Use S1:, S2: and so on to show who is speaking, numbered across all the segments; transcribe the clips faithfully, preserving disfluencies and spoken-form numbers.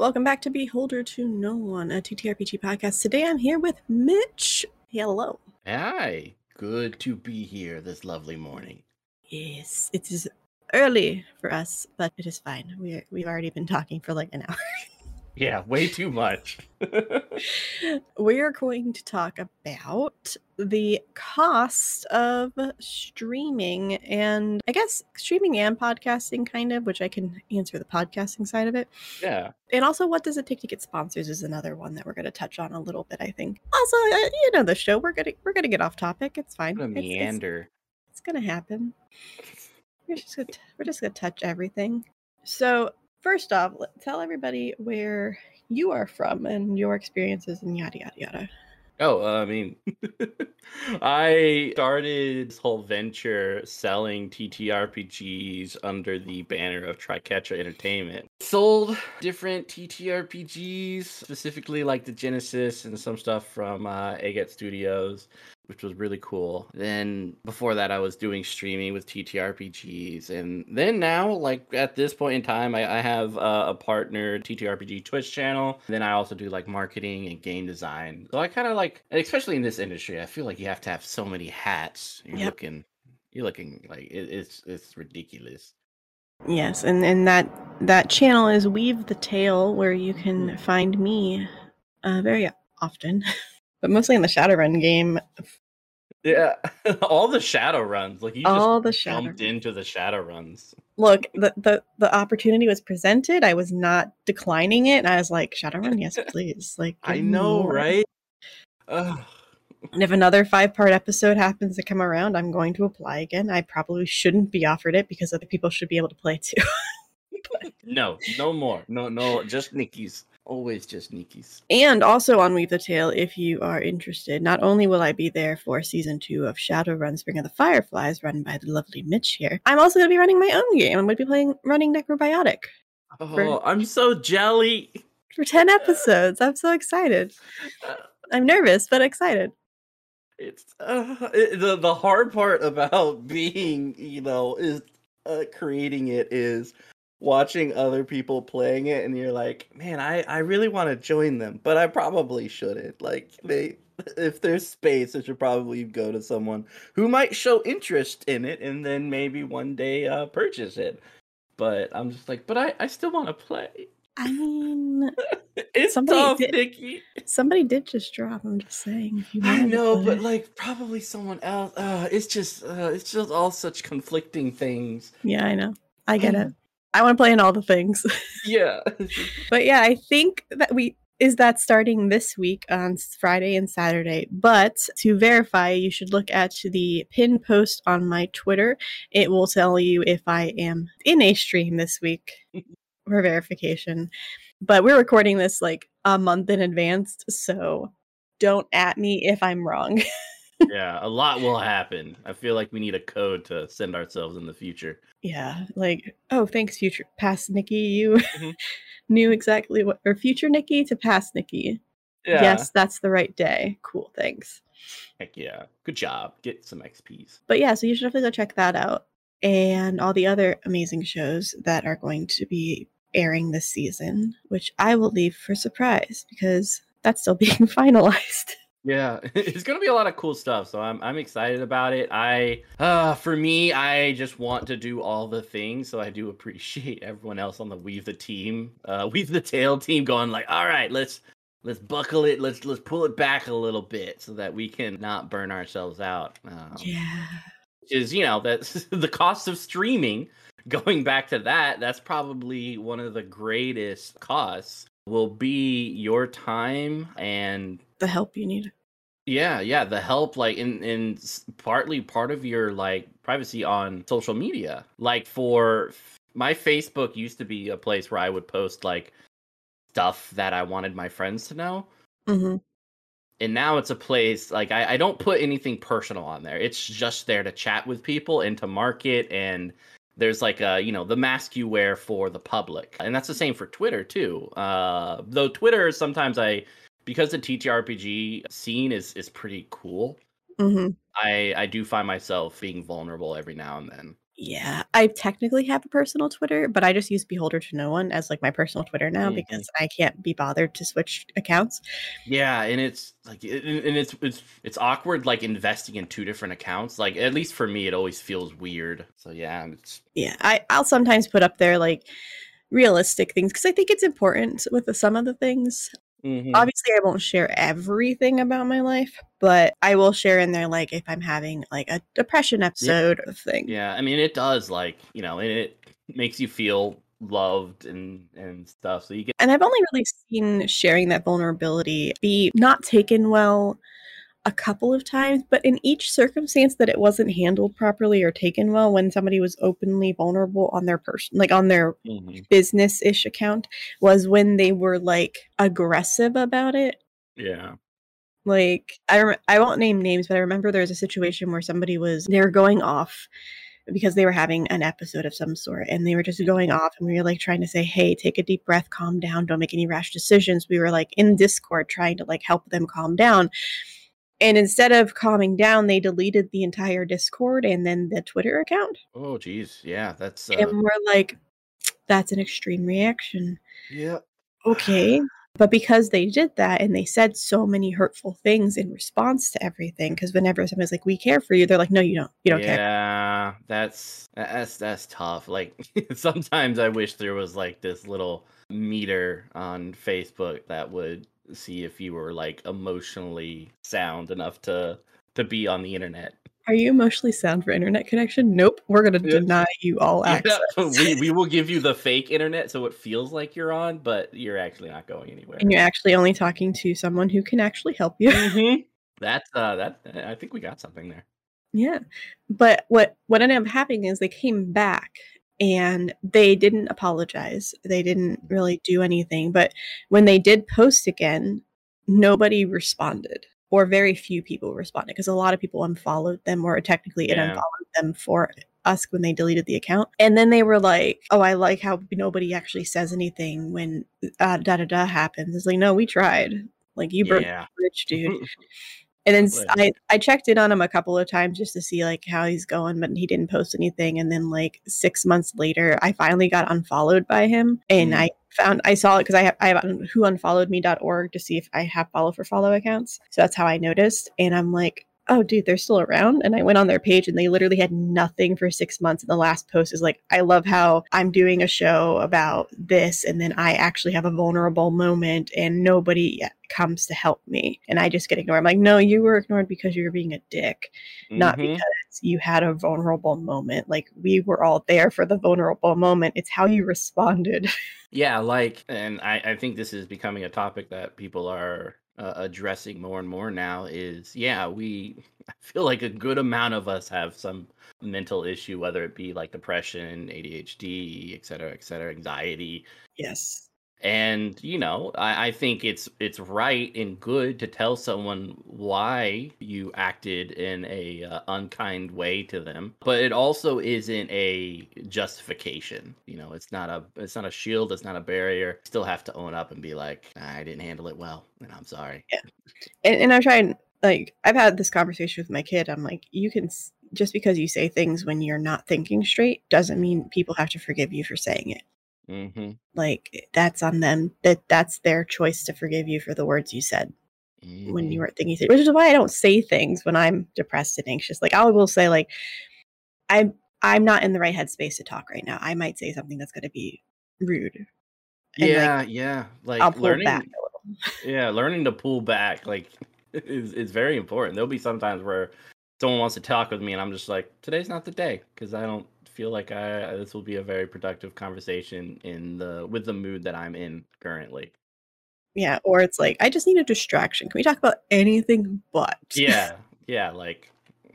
S1: Welcome back to Beholder to No One, a T T R P G podcast. Today I'm here with Mitch. Hello.
S2: Hi. Good to be here this lovely morning.
S1: Yes, it is early for us, but it is fine. We we've already been talking for like an hour.
S2: Yeah, way too much.
S1: We are going to talk about the cost of streaming and I guess streaming and podcasting kind of, which I can answer the podcasting side of it.
S2: Yeah.
S1: And also, what does it take to get sponsors is another one that we're going to touch on a little bit, I think. Also, uh, you know the show. We're gonna we're gonna get off topic. It's fine.
S2: What a
S1: It's,
S2: meander.
S1: It's, it's gonna happen. We're just gonna we're just gonna touch everything. So first off, let, tell everybody where you are from and your experiences and yada yada yada.
S2: Oh, uh, I mean, I started this whole venture selling T T R P Gs under the banner of Triketra Entertainment. Sold different T T R P Gs, specifically like the Genesis and some stuff from uh, Agate Studios, which was really cool. Then before that, I was doing streaming with T T R P Gs. And then now, like at this point in time, I, I have uh, a partner T T R P G Twitch channel. Then I also do like marketing and game design. So I kind of like, especially in this industry, I feel like you have to have so many hats. You're yep. looking, you're looking like it, it's it's ridiculous.
S1: Yes, and, and that that channel is Weave the Tale, where you can find me uh, very often. But mostly in the Shadowrun game.
S2: Yeah, all the shadow runs. Like you
S1: all
S2: just
S1: the
S2: jumped
S1: shadow
S2: into the shadow runs.
S1: Look, the, the the opportunity was presented. I was not declining it. And I was like, Shadowrun, yes, please. Like,
S2: I know, more. right? Ugh.
S1: And if another five-part episode happens to come around, I'm going to apply again. I probably shouldn't be offered it because other people should be able to play too.
S2: But... No, no more. No, no, just Nikki's. Always just Nikki's.
S1: And also on Weave the Tale, if you are interested, not only will I be there for season two of Shadowrun Spring of the Fireflies, run by the lovely Mitch here, I'm also going to be running my own game. I'm going to be playing running Necrobiotic.
S2: Oh, for, I'm so jelly.
S1: For ten episodes. I'm so excited. I'm nervous, but excited.
S2: It's uh, it, the the hard part about being, you know, is uh, creating it is watching other people playing it, and you're like, man, I, I really want to join them, but I probably shouldn't. Like, they, if there's space, I should probably go to someone who might show interest in it, and then maybe one day uh, purchase it. But I'm just like, but I, I still want to play.
S1: I mean,
S2: it's tough,
S1: did,
S2: Nikki.
S1: Somebody did just drop. I'm just saying. If you
S2: I know, but like probably someone else. Uh, it's just, uh, it's just all such conflicting things.
S1: Yeah, I know. I get it. I want to play in all the things.
S2: Yeah.
S1: But yeah, I think that we is that starting this week on Friday and Saturday. But to verify, you should look at the pin post on my Twitter. It will tell you if I am in a stream this week for verification. But we're recording this like a month in advance, so don't at me if I'm wrong.
S2: Yeah, a lot will happen. I feel like we need a code to send ourselves in the future.
S1: Yeah, like, oh, thanks, future past Nikki. You mm-hmm. knew exactly what, or future Nikki to past Nikki. Yeah. Yes, that's the right day. Cool, thanks.
S2: Heck yeah. Good job. Get some X Ps.
S1: But yeah, so you should definitely go check that out. And all the other amazing shows that are going to be airing this season, which I will leave for surprise because that's still being finalized.
S2: Yeah, it's gonna be a lot of cool stuff, so I'm I'm excited about it. I uh for me, I just want to do all the things, so I do appreciate everyone else on the Weave the Team, uh Weave the Tail team going like, all right, let's let's buckle it, let's let's pull it back a little bit so that we can not burn ourselves out. Um,
S1: yeah,
S2: is you know that's the cost of streaming. Going back to that, that's probably one of the greatest costs. Will be your time and
S1: the help you need.
S2: Yeah, yeah, the help, like in in partly part of your like privacy on social media. Like for my Facebook used to be a place where I would post like stuff that I wanted my friends to know.
S1: Mm-hmm.
S2: And now it's a place like I, I don't put anything personal on there. It's just there to chat with people and to market, and there's like a, you know, the mask you wear for the public. And that's the same for Twitter too. Uh, though Twitter, sometimes I, because the T T R P G scene is, is pretty cool.
S1: Mm-hmm.
S2: I, I do find myself being vulnerable every now and then.
S1: Yeah, I technically have a personal Twitter, but I just use Beholder to No One as like my personal Twitter now
S2: Mhm.
S1: because I can't be bothered to switch accounts.
S2: Yeah, and it's like, it, and and it's it's it's awkward like investing in two different accounts. Like at least for me, it always feels weird. So yeah, it's
S1: Yeah, I I'll sometimes put up there like realistic things because I think it's important with the, some of the things.
S2: hmm
S1: Obviously, I won't share everything about my life, but I will share in there like if I'm having like a depression
S2: yeah,
S1: episode of thing.
S2: yeah. I mean, it does like you know, and it makes you feel loved and and stuff. So you get
S1: And I've only really seen sharing that vulnerability be not taken well a couple of times, but in each circumstance that it wasn't handled properly or taken well when somebody was openly vulnerable on their person, like on their
S2: mhm,
S1: business-ish account, was when they were like aggressive about it.
S2: yeah.
S1: Like I rem- I won't name names, but I remember there was a situation where somebody was they were going off because they were having an episode of some sort and they were just going off and we were like trying to say, hey, take a deep breath, calm down, don't make any rash decisions. We were like in Discord trying to like help them calm down. And instead of calming down, they deleted the entire Discord and then the Twitter account.
S2: Oh, geez, yeah. That's
S1: And
S2: uh,
S1: we're like, that's an extreme reaction.
S2: yeah.
S1: Okay. But because they did that and they said so many hurtful things in response to everything, because whenever somebody's like, we care for you, they're like, no, you don't. You don't care.
S2: Yeah, that's that's that's tough. Like sometimes I wish there was like this little meter on Facebook that would see if you were like emotionally sound enough to to be on the internet.
S1: Are you emotionally sound for internet connection? Nope. We're going to
S2: Yeah,
S1: deny you all
S2: yeah.
S1: access.
S2: We we will give you the fake internet so it feels like you're on, but you're actually not going anywhere.
S1: And you're actually only talking to someone who can actually help you.
S2: hmm That's uh that I think we got something there.
S1: Yeah. But what what ended up happening is they came back and they didn't apologize. They didn't really do anything, but when they did post again, nobody responded or very few people responded because a lot of people unfollowed them or technically it
S2: Yeah.
S1: unfollowed them for us when they deleted the account. And then they were like, "Oh, I like how nobody actually says anything when uh, da da da happens." It's like, "No, we tried. Like you broke
S2: Yeah.
S1: the bridge, dude." And then s
S2: Right.
S1: I I checked in on him a couple of times just to see, like, how he's going, but he didn't post anything, and then, like, six months later, I finally got unfollowed by him, and
S2: Mm.
S1: I found I saw it 'cause I have I have un who unfollowed me dot org to see if I have follow for follow accounts, so that's how I noticed, and I'm like, "Oh, dude, they're still around?" And I went on their page, and they literally had nothing for six months, and the last post is like, "I love how I'm doing a show about this, and then I actually have a vulnerable moment, and nobody comes to help me, and I just get ignored." I'm like, "No, you were ignored because you were being a dick, not
S2: Mhm.
S1: because you had a vulnerable moment. Like, we were all there for the vulnerable moment. It's how you responded."
S2: Yeah, like, and I, I think this is becoming a topic that people are uh, addressing more and more now. Is yeah, we I feel like a good amount of us have some mental issue, whether it be like depression, A D H D, et cetera, et cetera, anxiety.
S1: Yes.
S2: And you know, I, I think it's it's right and good to tell someone why you acted in a uh, unkind way to them, but it also isn't a justification. You know, it's not a it's not a shield, it's not a barrier. You still have to own up and be like, I didn't handle it well, and I'm sorry.
S1: Yeah. And and I try and like, I've had this conversation with my kid. I'm like, "You can s just because you say things when you're not thinking straight doesn't mean people have to forgive you for saying it."
S2: Mm-hmm.
S1: Like, that's on them. That that's their choice to forgive you for the words you said when
S2: Mm-hmm.
S1: you weren't thinking straight, which is why I don't say things when I'm depressed and anxious. Like, I will say, like, I'm I'm not in the right headspace to talk right now. I might say something that's gonna be rude, and, like,
S2: Yeah, yeah.
S1: I'll
S2: Like
S1: pull back
S2: learning
S1: a little.
S2: Yeah, learning to pull back like is is very important. There'll be some times where someone wants to talk with me and I'm just like, today's not the day because I don't feel like I this will be a very productive conversation in the with the mood that I'm in currently.
S1: Yeah, or it's like, "I just need a distraction. Can we talk about anything but?"
S2: Yeah, yeah, like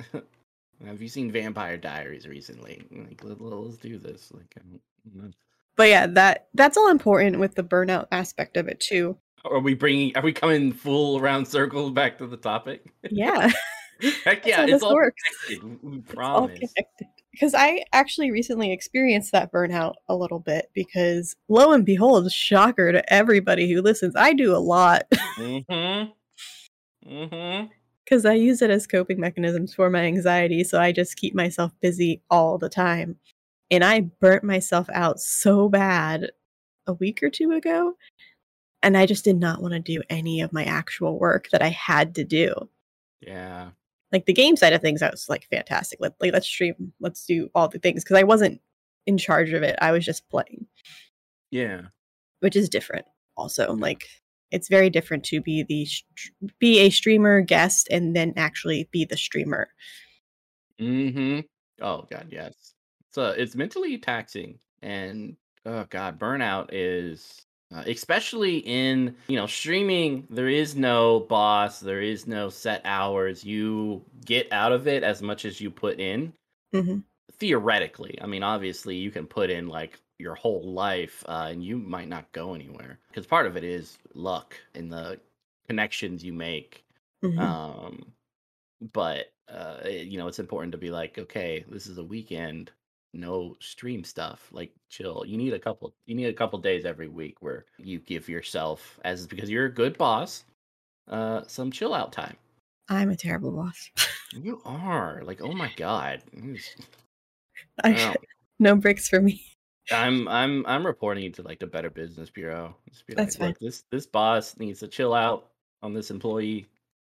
S2: have you seen Vampire Diaries recently? Like let, let- let's do this. Like I don't know.
S1: But, yeah, that that's all important with the burnout aspect of it too.
S2: Are we bringing are we coming full around circles back to the topic?
S1: Yeah,
S2: Heck
S1: that's
S2: yeah,
S1: how
S2: it's
S1: this
S2: all
S1: works.
S2: connected. We we
S1: It's all
S2: promise.
S1: connected. Because I actually recently experienced that burnout a little bit because lo and behold, shocker to everybody who listens, I do a lot.
S2: Mhm. Mhm.
S1: because I use it as coping mechanisms for my anxiety. So I just keep myself busy all the time. And I burnt myself out so bad a week or two ago. And I just did not want to do any of my actual work that I had to do.
S2: Yeah.
S1: Like the game side of things, I was like, fantastic. Let, like, let's stream. Let's do all the things. Because I wasn't in charge of it. I was just playing.
S2: Yeah.
S1: Which is different also. Like, it's very different to be the be a streamer guest and then actually be the streamer.
S2: Mm-hmm. Oh God, yes. So it's mentally taxing, and oh God, burnout is uh, especially in, you know, streaming. There is no boss. There is no set hours. You get out of it as much as you put in.
S1: Mm-hmm.
S2: Theoretically, I mean, obviously, you can put in like your whole life, uh, and you might not go anywhere because part of it is luck and the connections you make.
S1: Mm-hmm.
S2: Um, but uh, you know, it's important to be like, okay, this is a weekend, no stream stuff. Like, chill. You need a couple. You need a couple days every week where you give yourself, as because you're a good boss, uh, some chill out time.
S1: I'm a terrible boss.
S2: You are like, oh my God.
S1: I,
S2: Wow.
S1: no bricks for me.
S2: I'm I'm I'm reporting you to like the Better Business Bureau. Just be
S1: That's
S2: like,
S1: fine.
S2: look, this this boss needs to chill out on this employee.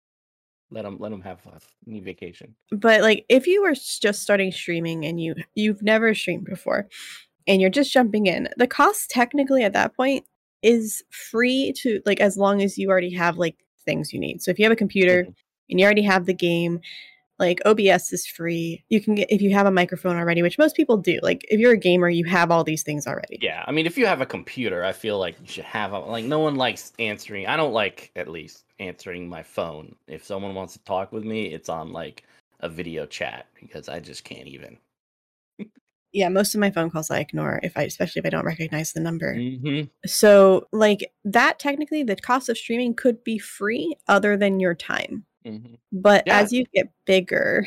S2: Let them let them have fun. Need vacation.
S1: But like, if you were just starting streaming and you you've never streamed before, and you're just jumping in, the cost technically at that point is free to, like, as long as you already have like things you need. So if you have a computer
S2: Mhm.
S1: and you already have the game, like O B S is free. You can get, if you have a microphone already, which most people do. Like if you're a gamer, you have all these things already.
S2: Yeah, I mean, if you have a computer, I feel like you should have a, like, no one likes answering. I don't like, at least, answering my phone. If someone wants to talk with me, it's on like a video chat because I just can't even.
S1: Yeah, most of my phone calls I ignore if I, especially if I don't recognize the number.
S2: Mm-hmm.
S1: So like that, technically the cost of streaming could be free other than your time.
S2: Mm-hmm.
S1: But
S2: Yeah.
S1: as you get bigger,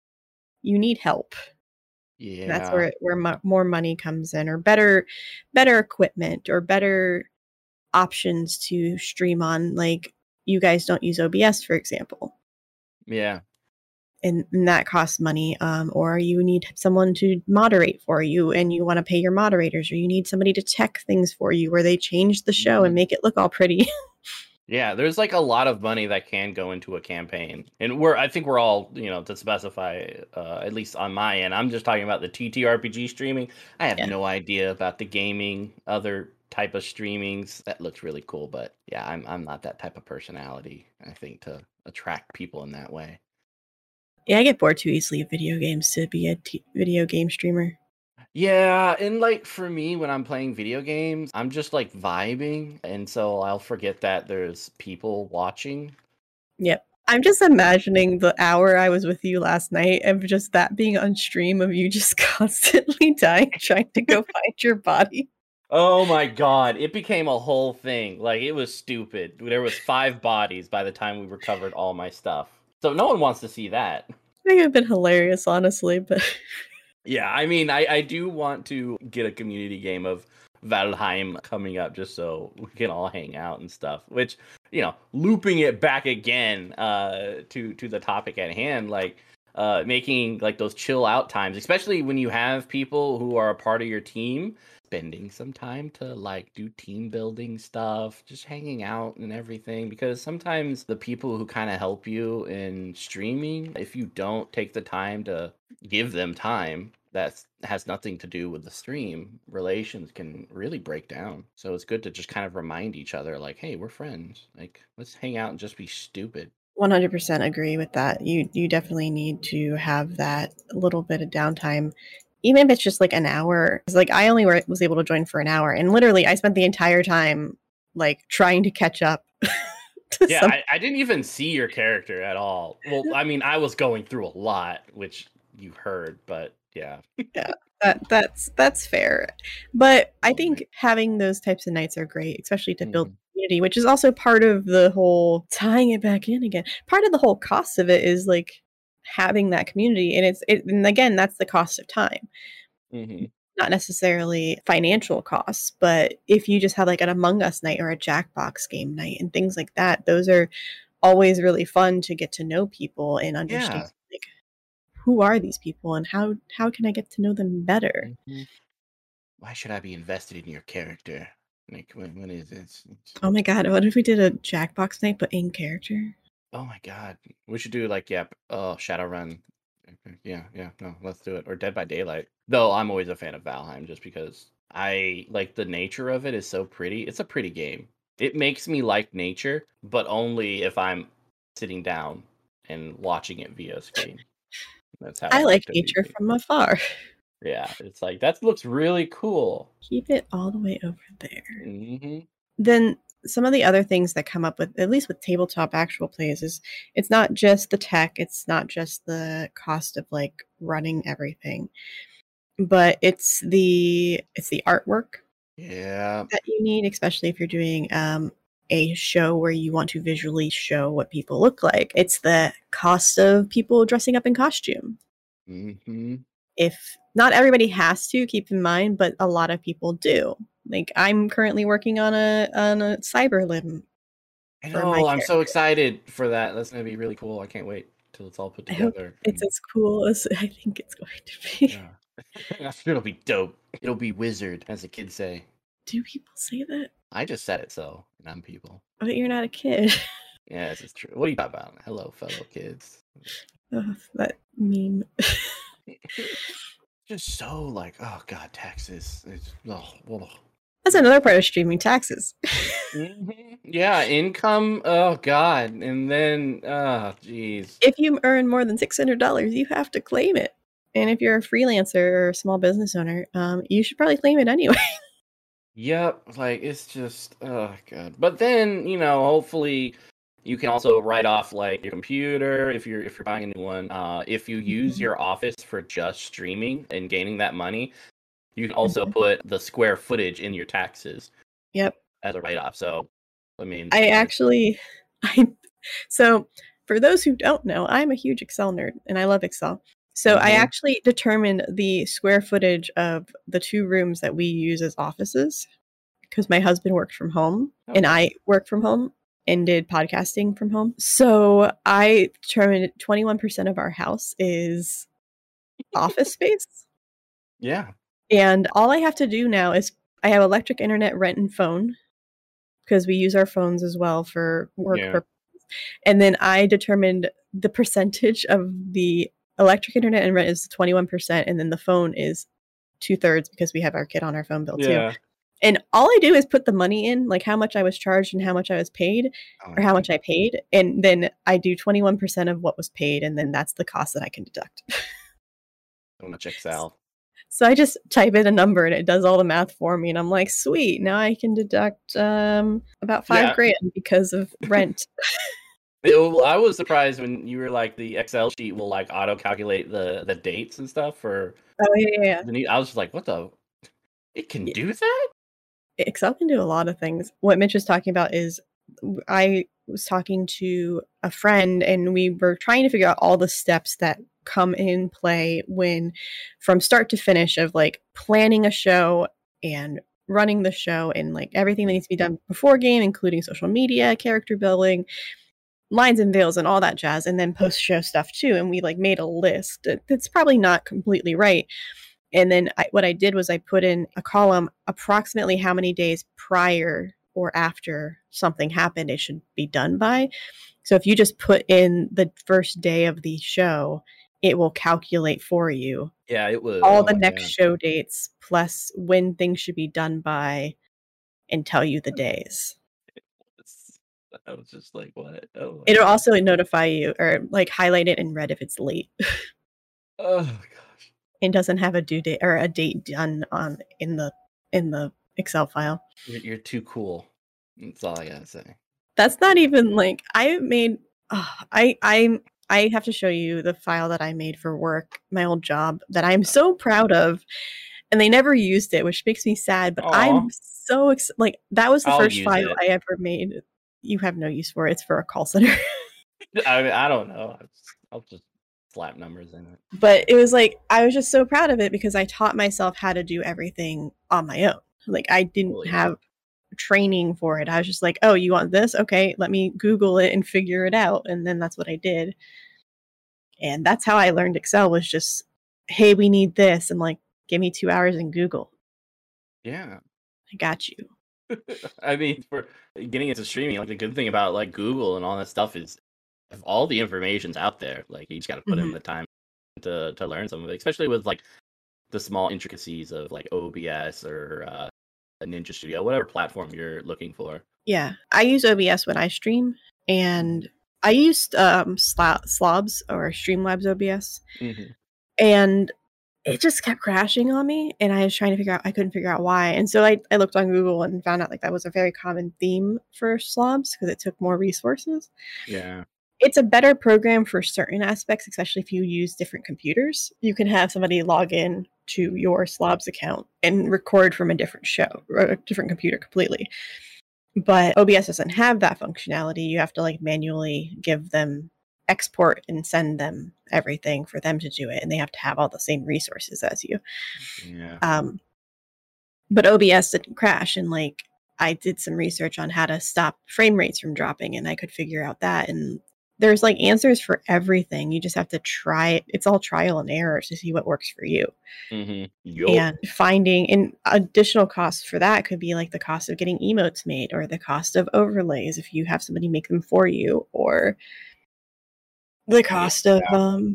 S1: you need help.
S2: Yeah.
S1: And that's where where mo- more money comes in, or better better equipment, or better options to stream on. Like you guys don't use O B S, for example.
S2: Yeah.
S1: And, and that costs money, um, or you need someone to moderate for you and you want to pay your moderators, or you need somebody to tech things for you where they change the show
S2: Mhm.
S1: and make it look all pretty.
S2: Yeah, there's like a lot of money that can go into a campaign. And we're I think we're all, you know, to specify, uh, at least on my end, I'm just talking about the T T R P G streaming. I have
S1: Yeah.
S2: no idea about the gaming, other type of streamings. That looks really cool, but yeah, I'm I'm not that type of personality, I think, to attract people in that way.
S1: Yeah, I get bored too easily of video games to be a t- video game streamer.
S2: Yeah, and like for me, when I'm playing video games, I'm just like vibing, and so I'll forget that there's people watching.
S1: Yep. I'm just imagining the hour I was with you last night of just that being on stream, of you just constantly dying trying to go find your body.
S2: Oh my God, it became a whole thing. Like, it was stupid. There was five bodies by the time we recovered all my stuff. So no one wants to see that.
S1: I think it would have been hilarious, honestly, but
S2: Yeah, I mean, I, I do want to get a community game of Valheim coming up just so we can all hang out and stuff. Which, you know, looping it back again uh, to to the topic at hand, like uh, making like those chill out times, especially when you have people who are a part of your team, spending some time to like do team building stuff, just hanging out and everything. Because sometimes the people who kind of help you in streaming, if you don't take the time to give them time, that has nothing to do with the stream, relations can really break down. So it's good to just kind of remind each other, like, hey, we're friends, like, let's hang out and just be stupid.
S1: one hundred percent agree with that. You you definitely need to have that little bit of downtime, even if it's just like an hour. It's like I only were, was able to join for an hour, and literally I spent the entire time like trying to catch up. to
S2: Yeah,
S1: some-
S2: I, I didn't even see your character at all. Well, I mean, I was going through a lot, which you heard, but yeah.
S1: yeah, that that's that's fair. But I think having those types of nights are great, especially to build
S2: Mhm.
S1: community, which is also part of the whole tying it back in again. Part of the whole cost of it is like having that community, and it's it, and again, that's the cost of time.
S2: Mhm.
S1: Not necessarily financial costs, but if you just have like an Among Us night or a Jackbox game night and things like that, those are always really fun to get to know people and understand
S2: Yeah.
S1: like who are these people and how how can I get to know them better.
S2: Mhm. Why should I be invested in your character? Like, when, when is this?
S1: Oh my god, what if we did a Jackbox night but in character?
S2: Oh my god, we should do like yeah, oh Shadowrun. Yeah, yeah, no, let's do it. Or Dead by Daylight. Though I'm always a fan of Valheim just because I like the nature of it is so pretty. It's a pretty game. It makes me like nature, but only if I'm sitting down and watching it via screen. That's how
S1: I
S2: I
S1: like
S2: like to view
S1: nature
S2: it.
S1: from afar.
S2: Yeah, it's like that looks really cool.
S1: Keep it all the way over there.
S2: hmm
S1: Then some of the other things that come up with, at least with tabletop actual plays, is it's not just the tech, it's not just the cost of like running everything, but it's the it's the artwork
S2: Yeah.
S1: that you need, especially if you're doing um, a show where you want to visually show what people look like. It's the cost of people dressing up in costume.
S2: hmm
S1: If not everybody has to, keep in mind, but a lot of people do. Like I'm currently working on a on a cyber limb
S2: I
S1: for my
S2: know. I'm so
S1: character.
S2: excited for that. That's gonna be really cool. I can't wait till it's all put
S1: I hope
S2: together.
S1: it's
S2: and-
S1: as cool as I think it's going to be.
S2: Yeah. I'm sure it'll be dope. It'll be wizard, as the kids say.
S1: Do people say that?
S2: I just said it so, and I'm people.
S1: But you're not a kid.
S2: Yeah, this is true. What are you talking about? Hello, fellow kids.
S1: Ugh, that meme.
S2: Just so like, oh god, taxes. It's, oh, oh.
S1: That's another part of streaming, taxes.
S2: Mhm. Yeah, income. Oh god, and then oh jeez.
S1: If you earn more than six hundred dollars, you have to claim it. And if you're a freelancer or a small business owner, um, you should probably claim it anyway.
S2: Yep, like it's just oh god. But then, you know, hopefully you can also write off like your computer if you're if you're buying a new one. Uh if you use
S1: Mhm.
S2: your office for just streaming and gaining that money, you can also
S1: Mhm.
S2: put the square footage in your taxes
S1: Yep.
S2: as a write off. So I mean
S1: I
S2: like,
S1: actually, I so for those who don't know, I'm a huge Excel nerd and I love Excel. So I
S2: mhm.
S1: actually determined the square footage of the two rooms that we use as offices because my husband worked from home
S2: Oh,
S1: and
S2: nice.
S1: I work from home and did podcasting from home. So I determined twenty-one percent of our house is office space.
S2: Yeah.
S1: And all I have to do now is I have electric internet, rent, and phone because we use our phones as well for work
S2: Yeah.
S1: purposes. And then I determined the percentage of the electric internet and rent is twenty-one percent, and then the phone is two thirds because we have our kid on our phone bill too.
S2: Yeah.
S1: And all I do is put the money in, like how much I was charged and how much I was paid,
S2: Oh
S1: or how
S2: yeah.
S1: much I paid, and then I do twenty-one percent of what was paid, and then that's the cost that I can deduct.
S2: So much Excel.
S1: So I just type in a number and it does all the math for me, and I'm like, sweet, now I can deduct um, about five
S2: Yeah.
S1: grand because of rent.
S2: It- I was surprised when you were like the Excel sheet will like auto calculate the the dates and stuff for
S1: Oh yeah, yeah, yeah.
S2: the new. I was just like, what the? It can
S1: Yeah.
S2: do that?
S1: Excel can do a lot of things. What Mitch is talking about is w- I was talking to a friend and we were trying to figure out all the steps that come in play when from start to finish of like planning a show and running the show and like everything that needs to be done before game, including social media, character building, lines and veils and all that jazz, and then post show stuff too. And we like made a list. It- It's probably not completely right. And then I, what I did was I put in a column approximately how many days prior or after something happened it should be done by. So if you just put in the first day of the show, it will calculate for you
S2: Yeah, it was.
S1: all
S2: Oh
S1: the
S2: my
S1: next
S2: god.
S1: show dates plus when things should be done by and tell you the days.
S2: It's- I was just like, what? Oh my
S1: It'll
S2: god.
S1: also notify you or like highlight it in red if it's late.
S2: Oh gosh.
S1: It doesn't have a due date or a date done on in the in the Excel file.
S2: You're, you're too cool. That's all I gotta say.
S1: That's not even like I made. Oh, I I I have to show you the file that I made for work, my old job that I'm so proud of, and they never used it, which makes me sad. But
S2: Aw.
S1: I'm so ex- like that was the
S2: I'll
S1: first
S2: use
S1: file
S2: it.
S1: I ever made. You have no use for it. It's for a call center.
S2: I mean, I don't know. I'll just, I'll just slap numbers in it.
S1: But it was like I was just so proud of it because I taught myself how to do everything on my own. Like I didn't
S2: Well, yeah.
S1: have training for it. I was just like, oh, you want this? Okay, let me Google it and figure it out. And then that's what I did. And that's how I learned Excel, was just, hey, we need this. And like, give me two hours in Google.
S2: Yeah.
S1: I got you.
S2: I mean, for getting into streaming, like the good thing about like Google and all that stuff is if all the information's out there. Like you just got to put
S1: Mhm.
S2: in the time to to learn some of it, especially with like the small intricacies of like O B S or uh, a Ninja Studio, whatever platform you're looking for.
S1: Yeah, I use O B S when I stream, and I used um, Sla- Slobs or Streamlabs O B S,
S2: Mm-hmm.
S1: and it just kept crashing on me, and I was trying to figure out, I couldn't figure out why. And so I, I looked on Google and found out like that was a very common theme for Slobs because it took more resources.
S2: Yeah.
S1: It's a better program for certain aspects, especially if you use different computers. You can have somebody log in to your Slobs account and record from a different show or a different computer completely. But O B S doesn't have that functionality. You have to like manually give them export and send them everything for them to do it, and they have to have all the same resources as you.
S2: Yeah.
S1: Um, but O B S didn't crash, and like I did some research on how to stop frame rates from dropping, and I could figure out that. And there's like answers for everything. You just have to try it. It's all trial and error to see what works for you.
S2: Mm-hmm. Yup.
S1: And finding an additional cost for that could be like the cost of getting emotes made, or the cost of overlays if you have somebody make them for you, or the cost
S2: Yeah.
S1: of um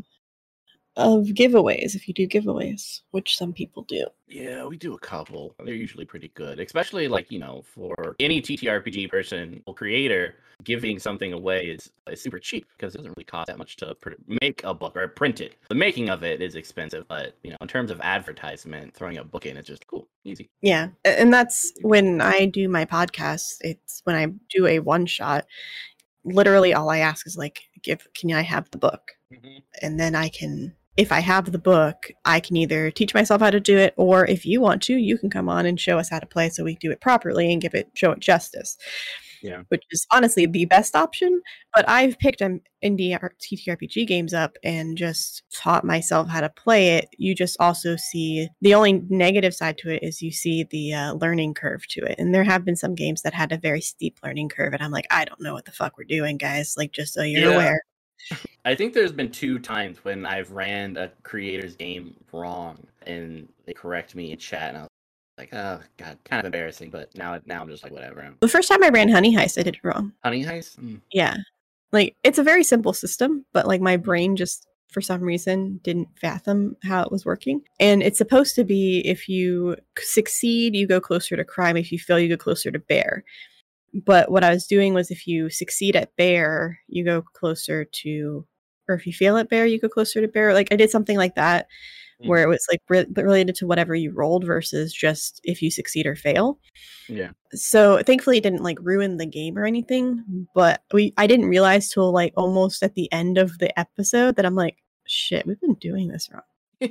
S1: of giveaways if you do giveaways, which some people do.
S2: Yeah, we do a couple. They're usually pretty good, especially like, you know, for any T T R P G person or creator, giving something away is, is super cheap because it doesn't really cost that much to pr- make a book or print it. The making of it is expensive, but, you know, in terms of advertisement, throwing a book in is just cool, easy.
S1: Yeah, and that's when I do my podcast. It's when I do a one shot. Literally, all I ask is like, "Give, can I have the book?"
S2: Mm-hmm.
S1: And then I can, if I have the book, I can either teach myself how to do it, or if you want to, you can come on and show us how to play so we do it properly and give it, show it justice.
S2: Yeah.
S1: Which is honestly the best option. But I've picked um, indie T T R P G games up and just taught myself how to play it. You just also see the only negative side to it is you see the uh, learning curve to it. And there have been some games that had a very steep learning curve. And I'm like, I don't know what the fuck we're doing, guys. Like, just so you're
S2: Yeah.
S1: aware.
S2: I think there's been two times when I've ran a creator's game wrong and they correct me in chat, and I was like, oh god, kind of embarrassing. But now, now I'm just like, whatever.
S1: The first time I ran Honey Heist, I did it wrong.
S2: Honey Heist? Mm.
S1: Yeah, like it's a very simple system, but like my brain just for some reason didn't fathom how it was working. And it's supposed to be if you succeed, you go closer to crime. If you fail, you go closer to bear. But what I was doing was if you succeed at bear, you go closer to, or if you fail at bear, you go closer to bear. Like I did something like that mm-hmm. where it was like re- related to whatever you rolled versus just if you succeed or fail.
S2: Yeah.
S1: So thankfully it didn't like ruin the game or anything, but we I didn't realize till like almost at the end of the episode that I'm like, shit, we've been doing this wrong.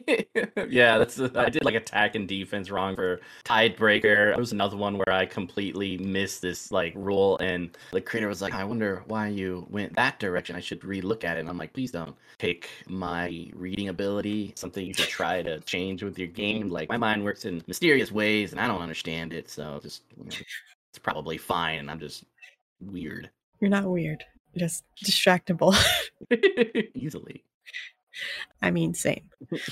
S2: Yeah, that's I did like attack and defense wrong for Tidebreaker. There was another one where I completely missed this like rule, and the creator was like, I wonder why you went that direction. I should relook at it. And I'm like, please don't take my reading ability, something you should try to change with your game. Like my mind works in mysterious ways and I don't understand it, so just you know, it's probably fine, and I'm just weird.
S1: You're not weird, just distractible.
S2: Easily.
S1: I mean, same.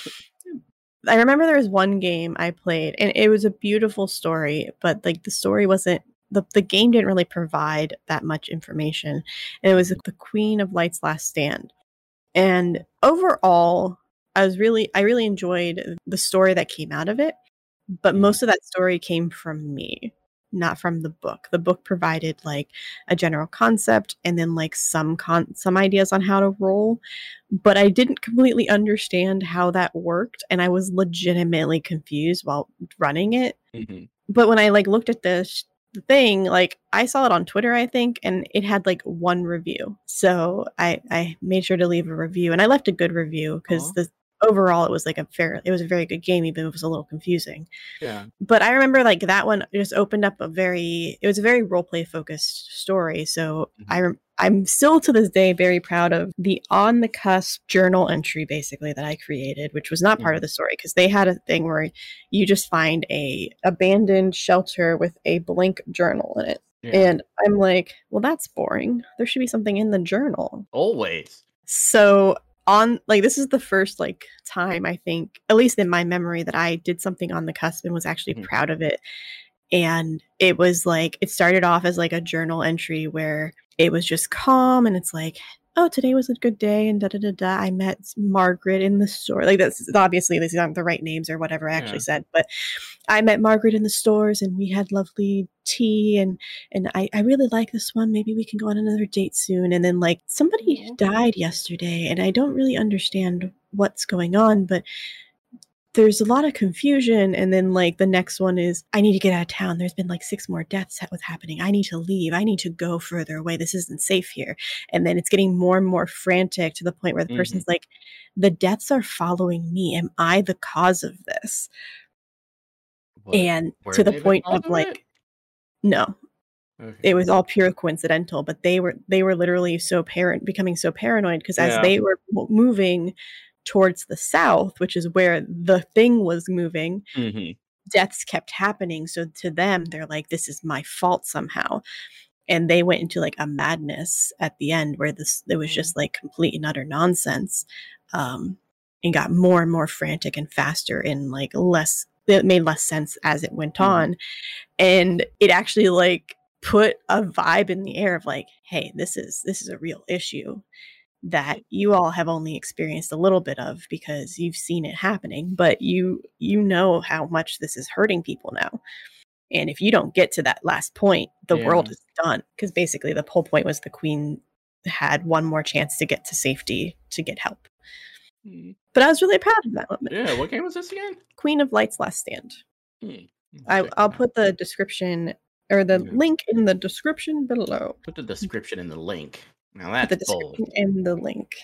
S1: I remember there was one game I played, and it was a beautiful story, but like the story wasn't, the, the game didn't really provide that much information. And it was The Queen of Light's Last Stand. And overall, I was really, I really enjoyed the story that came out of it, but most of that story came from me, not from the book. The book provided like a general concept and then like some con some ideas on how to roll, but I didn't completely understand how that worked, and I was legitimately confused while running it. Mm-hmm. But when I like looked at this thing, like I saw it on Twitter, I think, and it had like one review. So I I made sure to leave a review, and I left a good review because the overall it was like a fair, it was a very good game, even if it was a little confusing.
S2: Yeah.
S1: But I remember like that one just opened up a very, it was a very role play focused story. So
S2: Mhm.
S1: I rem- I'm still to this day very proud of the on the cusp journal entry basically that I created, which was not part
S2: Mhm.
S1: of the story because they had a thing where you just find a abandoned shelter with a blank journal in it.
S2: Yeah.
S1: And I'm like, well, that's boring. There should be something in the journal.
S2: Always.
S1: So on like this is the first like time I think, at least in my memory, that I did something on the cusp and was actually
S2: Mhm.
S1: proud of it. And it was like, it started off as like a journal entry where it was just calm and it's like, oh, today was a good day and da da da da. I met Margaret in the store. Like that's obviously these aren't the right names or whatever I actually
S2: Yeah.
S1: said, but I met Margaret in the stores and we had lovely tea and and I, I really like this one. Maybe we can go on another date soon. And then like somebody
S2: Aw.
S1: died yesterday and I don't really understand what's going on, but there's a lot of confusion. And then like the next one is, I need to get out of town. There's been like six more deaths that was happening. I need to leave. I need to go further away. This isn't safe here. And then it's getting more and more frantic to the point where the
S2: Mhm.
S1: person's like, the deaths are following me. Am I the cause of this?
S2: What?
S1: And
S2: Were
S1: to the
S2: they the
S1: point
S2: cause
S1: of
S2: of
S1: like,
S2: it?
S1: no,
S2: Okay.
S1: it was all pure coincidental, but they were they were literally so parent becoming so paranoid because as
S2: Yeah.
S1: they were mo- moving towards the south, which is where the thing was moving,
S2: Mhm.
S1: deaths kept happening. So to them, they're like, this is my fault somehow. And they went into like a madness at the end where this it was
S2: Mm.
S1: just like complete and utter nonsense. Um, and got more and more frantic and faster and like less it made less sense as it went
S2: Mhm.
S1: on. And it actually like put a vibe in the air of like, hey, this is this is a real issue that you all have only experienced a little bit of because you've seen it happening, but you you know how much this is hurting people now. And if you don't get to that last point, the world
S2: Yeah.
S1: is done. Because basically the whole point was the queen had one more chance to get to safety to get help.
S2: Mm.
S1: But I was really proud of that moment.
S2: Yeah. What game was this again?
S1: Queen of Light's Last Stand.
S2: Hmm.
S1: I,
S2: Check
S1: I'll
S2: that out.
S1: put the description or the
S2: Yeah.
S1: link in the description below.
S2: Put the description in the link. Now
S1: Put the
S2: that's bold.
S1: description in the link.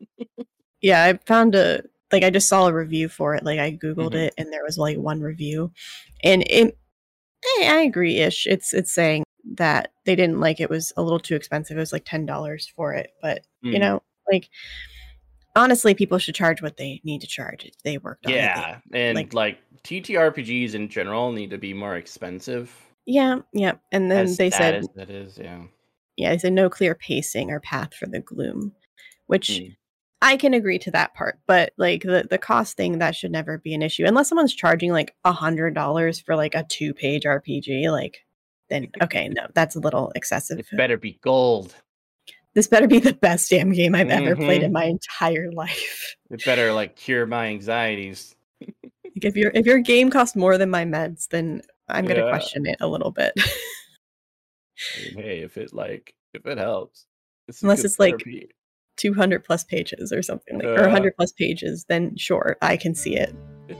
S1: Yeah, I found a like I just saw a review for it. Like I googled
S2: Mhm.
S1: it and there was like one review, and it eh, I agree ish. It's it's saying that they didn't like it was a little too expensive. It was like ten dollars for it, but you
S2: Mm.
S1: know, like honestly, people should charge what they need to charge. If they worked on it, they,
S2: Yeah, and
S1: like
S2: like T T R P Gs in general need to be more expensive.
S1: yeah, yeah. And then
S2: As
S1: they
S2: sad
S1: said,
S2: as that is, yeah.
S1: yeah, they said no clear pacing or path for the gloom, which
S2: Mm.
S1: I can agree to that part, but like the the cost thing, that should never be an issue unless someone's charging like a hundred dollars for like a two page R P G. Like, then okay, no, that's a little excessive.
S2: It better be gold.
S1: This better be the best damn game I've ever played in
S2: Mhm.
S1: my entire life.
S2: It better like cure my anxieties.
S1: Like if your if your game costs more than my meds, then I'm gonna
S2: Yeah.
S1: question it a little bit.
S2: I mean, hey, if it like if it helps, it's a
S1: Unless
S2: good
S1: it's like
S2: therapy.
S1: two hundred plus pages or something like, or
S2: Uh.
S1: one hundred plus pages, then sure, I can see it.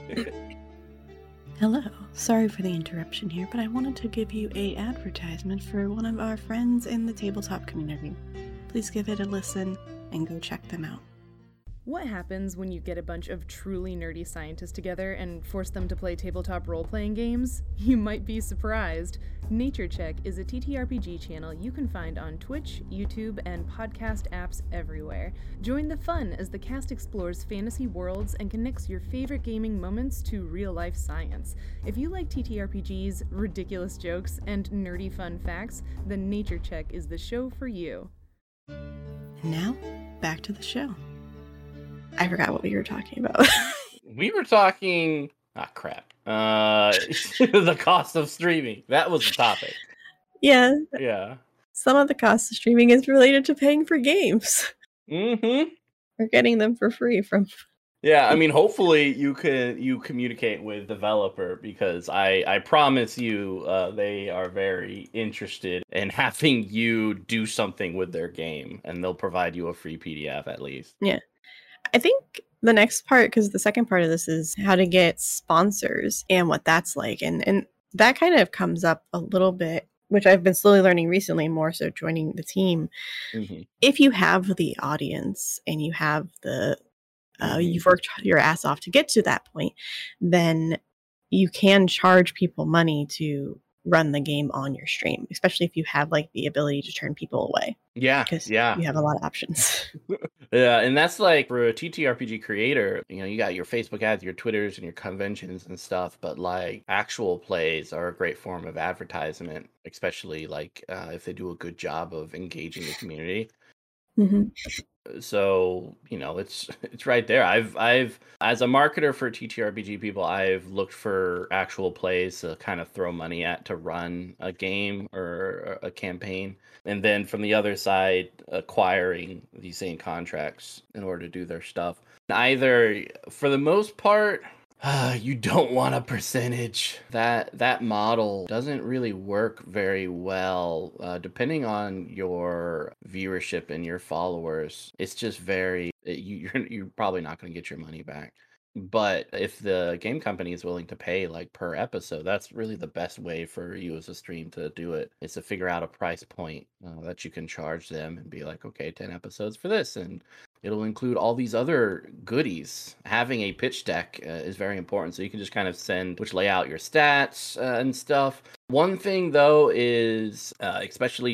S1: Hello. Sorry for the interruption here, but I wanted to give you a advertisement for one of our friends in the tabletop community. Please give it a listen and go check them out.
S3: What happens when you get a bunch of truly nerdy scientists together and force them to play tabletop role-playing games? You might be surprised. Nature Check is a T T R P G channel you can find on Twitch, YouTube, and podcast apps everywhere. Join the fun as the cast explores fantasy worlds and connects your favorite gaming moments to real-life science. If you like T T R P Gs, ridiculous jokes, and nerdy fun facts, then Nature Check is the show for you.
S1: And now, back to the show. I forgot what we were talking about.
S2: We were talking ah crap. Uh the cost of streaming. That was the topic.
S1: Yeah,
S2: Yeah.
S1: some of the cost of streaming is related to paying for games
S2: Mm-hmm.
S1: or getting them for free from.
S2: Yeah, I mean, hopefully you can you communicate with developer because I I promise you uh, they are very interested in having you do something with their game, and they'll provide you a free P D F at least.
S1: Yeah. I think the next part, because the second part of this is how to get sponsors and what that's like. And, and that kind of comes up a little bit, which I've been slowly learning recently, more so joining the team.
S2: Mm-hmm.
S1: If you have the audience and you have the uh,
S2: Mhm.
S1: you've worked your ass off to get to that point, then you can charge people money to run the game on your stream, especially if you have like the ability to turn people away
S2: Yeah,
S1: because
S2: yeah.
S1: you have a lot of options.
S2: Yeah, and that's like for a T T R P G creator, you know, you got your Facebook ads, your Twitters, and your conventions and stuff, but like actual plays are a great form of advertisement, especially like uh, if they do a good job of engaging the community.
S1: hmm
S2: So you know it's it's right there. I've I've as a marketer for T T R P G people, I've looked for actual plays to kind of throw money at to run a game or a campaign, and then from the other side, acquiring these same contracts in order to do their stuff. Either for the most part, uh, you don't want a percentage. That that model doesn't really work very well, uh, depending on your viewership and your followers. It's just very it, you, you're you're probably not going to get your money back. But if the game company is willing to pay like per episode, that's really the best way for you as a stream to do it. Is to figure out a price point uh, that you can charge them and be like, okay, ten episodes for this, and it'll include all these other goodies. Having a pitch deck uh, is very important, so you can just kind of send, which lay out your stats uh, and stuff. One thing though is, uh, especially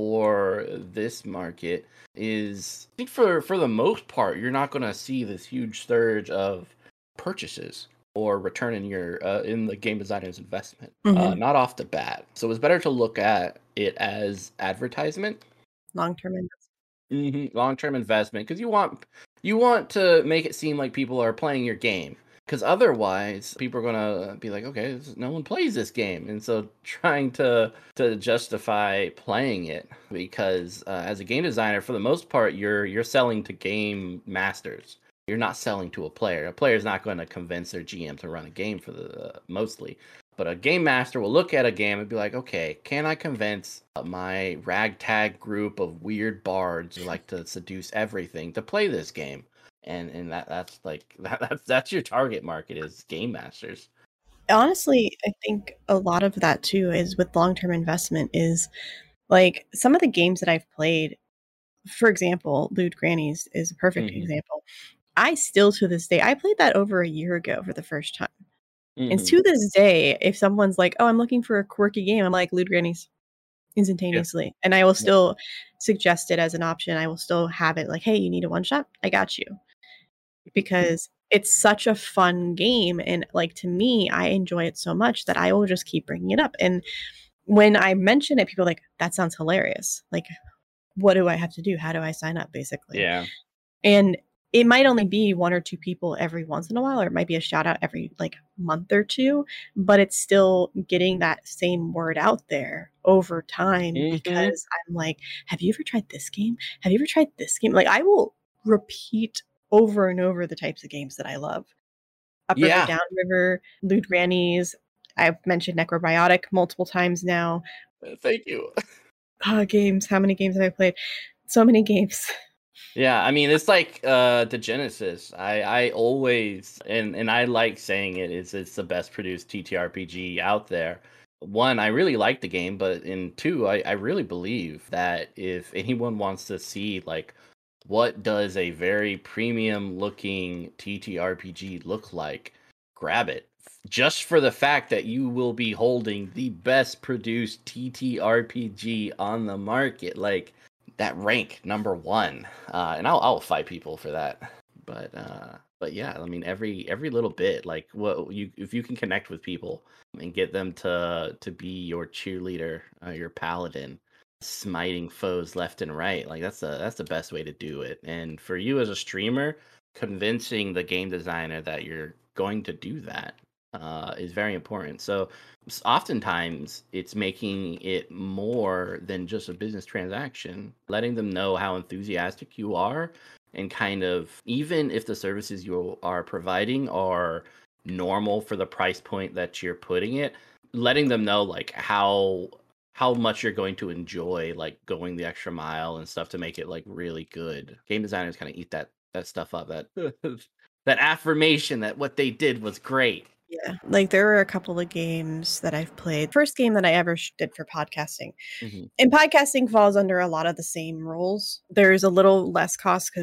S2: for this market, is I think for for the most part, you're not going to see this huge surge of purchases or return in your uh, in the game designer's investment,
S1: mm-hmm.
S2: uh, not off the bat. So it's better to look at it as advertisement,
S1: long-term investment.
S2: Mm-hmm. Long-term investment, because you want you want to make it seem like people are playing your game, because otherwise people are gonna be like, okay, this, no one plays this game, and so trying to to justify playing it, because uh, as a game designer, for the most part, you're you're selling to game masters. You're not selling to a player. A player is not going to convince their G M to run a game for the uh, mostly. But a game master will look at a game and be like, okay, can I convince my ragtag group of weird bards who like to seduce everything to play this game? And and that that's like that, that's that's your target market, is game masters.
S1: Honestly, I think a lot of that too is with long-term investment is like some of the games that I've played, for example, Lewd Grannies is a perfect
S2: Mhm.
S1: example. I still to this day, I played that over a year ago for the first time. And
S2: Mhm.
S1: to this day, if someone's like, "Oh, I'm looking for a quirky game," I'm like, "Lewd Grannies," instantaneously. And I will
S2: Yeah.
S1: still suggest it as an option. I will still have it like, "Hey, you need a one shot? I got you." Because it's such a fun game. And like to me, I enjoy it so much that I will just keep bringing it up. And when I mention it, people are like, "That sounds hilarious. Like, what do I have to do? How do I sign up?" Basically.
S2: Yeah.
S1: And it might only be one or two people every once in a while, or it might be a shout out every like month or two, but it's still getting that same word out there over time
S2: Mhm.
S1: because I'm like, have you ever tried this game? Have you ever tried this game? Like I will repeat over and over the types of games that I love. Upriver,
S2: Yeah.
S1: Downriver, Lewd Grannies. I've mentioned Necrobiotic multiple times now.
S2: Thank you.
S1: Oh, games. How many games have I played? So many games.
S2: Yeah, I mean, it's like uh the Genesis. I I always and and I like saying it is it's the best produced T T R P G out there. One, I really like the game, but in two, I I really believe that if anyone wants to see like what does a very premium looking T T R P G look like, grab it. Just for the fact that you will be holding the best produced T T R P G on the market. Like that rank number one, uh, and I'll I'll fight people for that. But uh, but yeah, I mean every every little bit, like what you if you can connect with people and get them to to be your cheerleader, uh, your paladin, smiting foes left and right, like that's the that's the best way to do it. And for you as a streamer, convincing the game designer that you're going to do that uh, is very important. So oftentimes it's making it more than just a business transaction, letting them know how enthusiastic you are, and kind of, even if the services you are providing are normal for the price point that you're putting it, letting them know like how how much you're going to enjoy like going the extra mile and stuff to make it like really good. Game designers kind of eat that that stuff up, that that affirmation that what they did was great.
S1: Yeah, like there were a couple of games that I've played. First game that I ever sh- did for podcasting.
S2: Mhm.
S1: And podcasting falls under a lot of the same rules. There's a little less cost because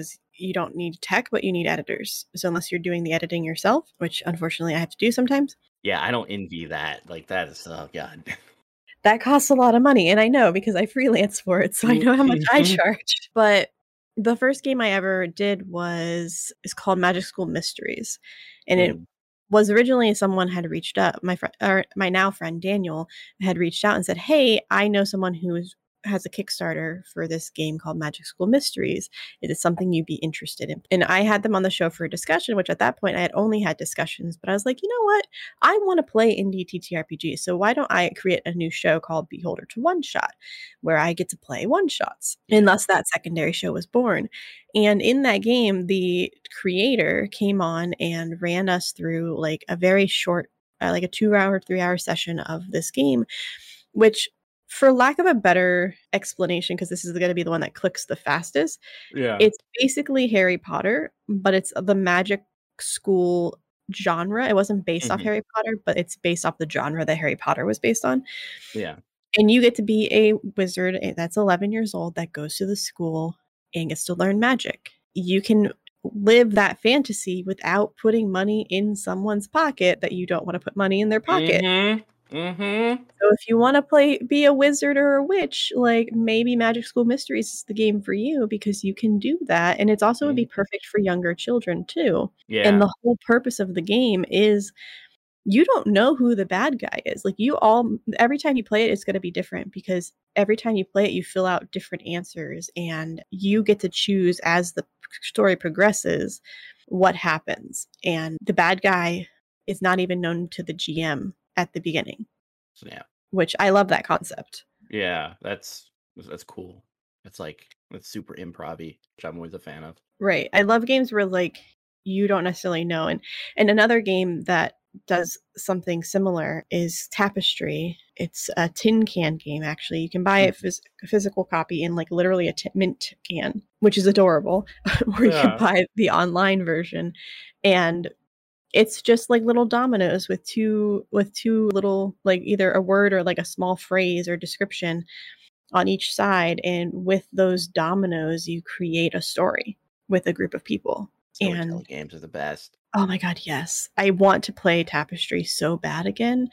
S1: you don't need tech, but you need editors. So unless you're doing the editing yourself, which unfortunately I have to do sometimes.
S2: Yeah, I don't envy that. Like that is, oh God.
S1: That costs a lot of money. And I know because I freelance for it. So I know how much I charge. But the first game I ever did was, is called Magic School Mysteries. And
S2: Mm.
S1: it was originally someone had reached out. My friend, or my now friend Daniel had reached out and said, hey, I know someone who is has a Kickstarter for this game called Magic School Mysteries. Is it something you'd be interested in? And I had them on the show for a discussion, which at that point I had only had discussions, but I was like, you know what? I want to play indie T T R P Gs. So why don't I create a new show called Beholder to One Shot, where I get to play one shots? And thus that secondary show was born. And in that game, the creator came on and ran us through like a very short, uh, like a two hour, three hour session of this game, which, for lack of a better explanation, because this is going to be the one that clicks the fastest,
S2: Yeah.
S1: it's basically Harry Potter, but it's the magic school genre. It wasn't based off
S2: Mhm.
S1: Harry Potter, but it's based off the genre that Harry Potter was based on.
S2: Yeah.
S1: And you get to be a wizard that's eleven years old that goes to the school and gets to learn magic. You can live that fantasy without putting money in someone's pocket that you don't want to put money in their pocket.
S2: Mm-hmm. Mm-hmm.
S1: So if you want to play, be a wizard or a witch, like maybe Magic School Mysteries is the game for you because you can do that. And it's also would be perfect for younger children too.
S2: Yeah.
S1: And the whole purpose of the game is you don't know who the bad guy is. Like you all, every time you play it, it's going to be different because every time you play it, you fill out different answers and you get to choose as the story progresses what happens. And the bad guy is not even known to the G M at the beginning.
S2: Yeah.
S1: Which I love that concept.
S2: Yeah, that's that's cool. It's like it's super improv-y, which I'm always a fan of.
S1: Right. I love games where like you don't necessarily know. And and another game that does something similar is Tapestry. It's a tin can game, actually. You can buy a, phys- a physical copy in like literally a t- mint can, which is adorable. Or you
S2: Yeah.
S1: can buy the online version. And it's just like little dominoes with two with two little, like either a word or like a small phrase or description on each side. And with those dominoes, you create a story with a group of people.
S2: Storytelling
S1: And
S2: games are the best.
S1: oh my God, yes. I want to play Tapestry so bad again.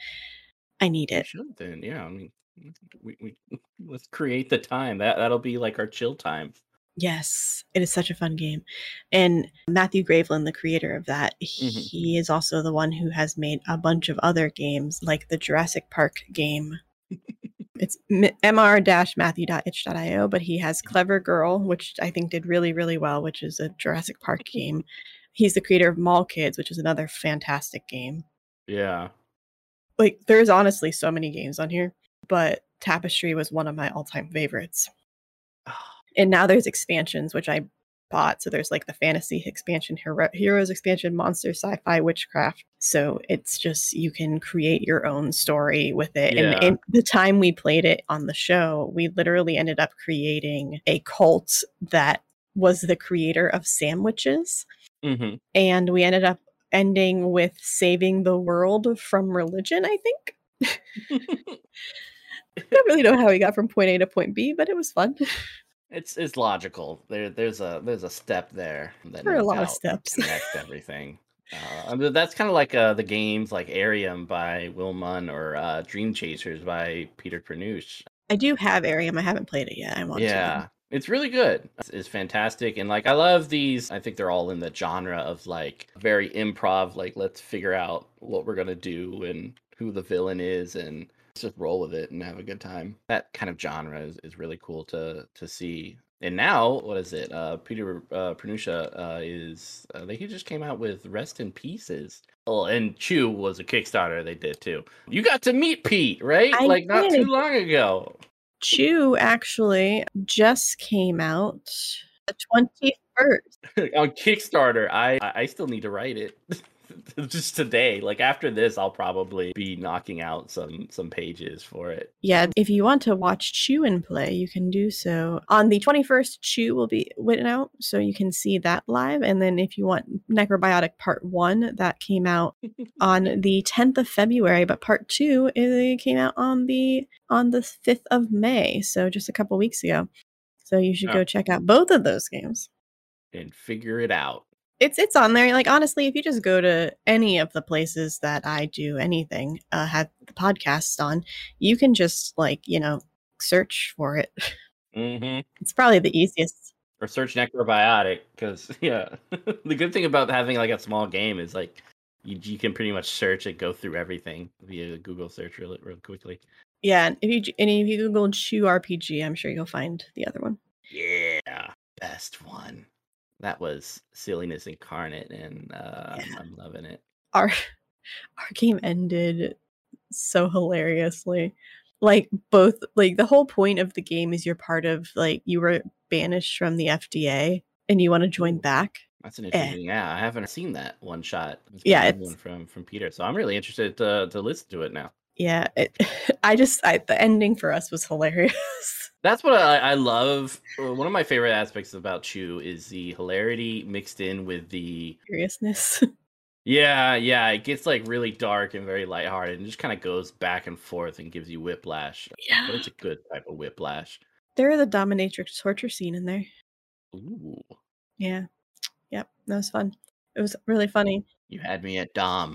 S1: I need
S2: You
S1: it.
S2: should then, yeah. I mean, we, we let's create the time. That that'll be like our chill time.
S1: Yes, it is such a fun game. And Matthew Graveland, the creator of that,
S2: Mhm.
S1: he is also the one who has made a bunch of other games, like the Jurassic Park game. It's m r dash matthew dot itch dot i o, but he has Clever Girl, which I think did really, really well, which is a Jurassic Park game. He's the creator of Mall Kids, which is another fantastic game.
S2: Yeah.
S1: Like, there's honestly so many games on here, but Tapestry was one of my all-time favorites. And now there's expansions, which I bought. So there's like the fantasy expansion, hero- heroes expansion, monster, sci-fi, witchcraft. So it's just, you can create your own story with it.
S2: Yeah.
S1: And, and the time we played it on the show, we literally ended up creating a cult that was the creator of sandwiches.
S2: Mm-hmm.
S1: And we ended up ending with saving the world from religion, I think. I don't really know how we got from point A to point B, but it was fun.
S2: It's it's logical. There there's a there's a step there that
S1: There are a
S2: knows
S1: lot of
S2: how to
S1: steps.
S2: connect everything. Uh, I mean, that's kind of like uh, the games like Arium by Will Munn or uh, Dream Chasers by Peter Pernuche.
S1: I do have Arium. I haven't played it yet. I want
S2: Yeah,
S1: to.
S2: it's really good. It's, it's fantastic, and like I love these. I think they're all in the genre of like very improv. Like let's figure out what we're gonna do and who the villain is, and let's just roll with it and have a good time. That kind of genre is, is really cool to to see. And now, what is it? Uh, Peter uh, Pernuche uh, is uh, they just came out with Rest in Pieces. Oh, and Chew was a Kickstarter they did too. You got to meet Pete, right?
S1: I
S2: like not
S1: did.
S2: too long ago.
S1: Chew actually just came out the twenty-first.
S2: On Kickstarter. I I still need to write it. Just today. Like after this, I'll probably be knocking out some some pages for it.
S1: Yeah, if you want to watch Chew and play, you can do so. On the twenty-first, Chew will be written out, so you can see that live. And then if you want Necrobiotic Part one, that came out on the tenth of February, but Part two it came out on the on the fifth of May, so just a couple weeks ago. So you should
S2: Oh.
S1: go check out both of those games.
S2: and figure it out.
S1: It's it's on there. Like, honestly, if you just go to any of the places that I do anything, uh, have the podcasts on, you can just, like, you know, search for it.
S2: Mm-hmm.
S1: It's probably the easiest.
S2: Or search Necrobiotic, because, yeah. The good thing about having, like, a small game is, like, you, you can pretty much search and go through everything via Google search real, real quickly.
S1: Yeah, and if you and if you Google Chew R P G, I'm sure you'll find the other one.
S2: Yeah, best one. That was silliness incarnate, and uh,
S1: Yeah.
S2: I'm, I'm loving it.
S1: Our our game ended so hilariously. Like, both, like, the whole point of the game is you're part of, like, you were banished from the F D A and you want to join
S2: Ooh,
S1: back.
S2: That's an
S1: Eh.
S2: interesting. Yeah, I haven't seen that one shot. It's
S1: Yeah,
S2: been a good
S1: it's
S2: one from from Peter, so I'm really interested to to listen to it now.
S1: yeah. It, I just I, the ending for us was hilarious.
S2: That's what I, I love. Uh, One of my favorite aspects about Chew is the hilarity mixed in with the
S1: Seriousness.
S2: yeah, yeah. It gets like really dark and very lighthearted, and just kind of goes back and forth and gives you whiplash.
S1: Yeah.
S2: But it's a good type of whiplash.
S1: There is a dominatrix torture scene in there.
S2: Ooh,
S1: Yeah. Yep. That was fun. It was really funny.
S2: you had me at Dom.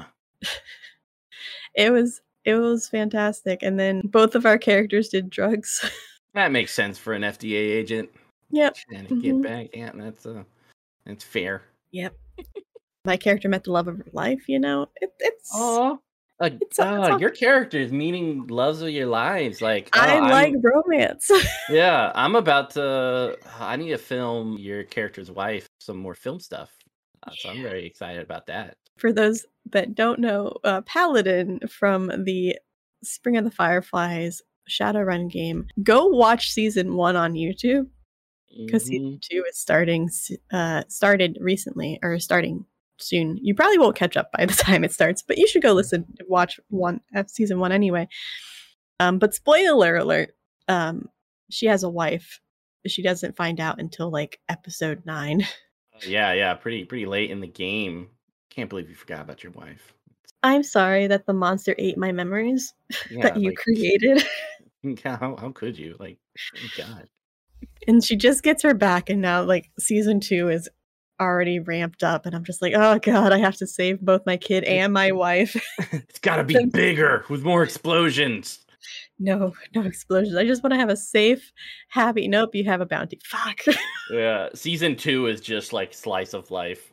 S1: It was it was fantastic. And then both of our characters did drugs.
S2: That makes sense for an F D A agent.
S1: Yep.
S2: And to
S1: Mhm.
S2: get back, yeah, that's uh, that's fair.
S1: Yep. My character met the love of her life, you know? It, it's
S2: Oh, uh,
S1: It's a- it's
S2: uh,
S1: a-
S2: your character is meaning loves of your lives. Like, oh,
S1: I
S2: I'm-
S1: like romance.
S2: yeah, I'm about to. I need to film your character's wife some more film stuff. Uh, So I'm very excited about that.
S1: For those that don't know, uh, Paladin from the Spring of the Fireflies Shadowrun game, go watch season one on YouTube, because
S2: Mhm.
S1: season two is starting s- uh started recently, or starting soon. You probably won't catch up by the time it starts, but you should go listen watch one uh, season one anyway. Um but spoiler alert, um she has a wife. She doesn't find out until like episode nine.
S2: Yeah, yeah, pretty pretty late in the game. Can't believe you forgot about your wife.
S1: I'm sorry that the monster ate my memories
S2: Yeah,
S1: that you
S2: like,
S1: created.
S2: how how could you? Like, oh God.
S1: And she just gets her back, and now like season two is already ramped up, and I'm just like, oh god, I have to save both my kid and my wife.
S2: It's got to be bigger with more explosions.
S1: No, no explosions. I just want to have a safe, happy. Nope, you have a bounty. Fuck.
S2: Yeah, season two is just like slice of life.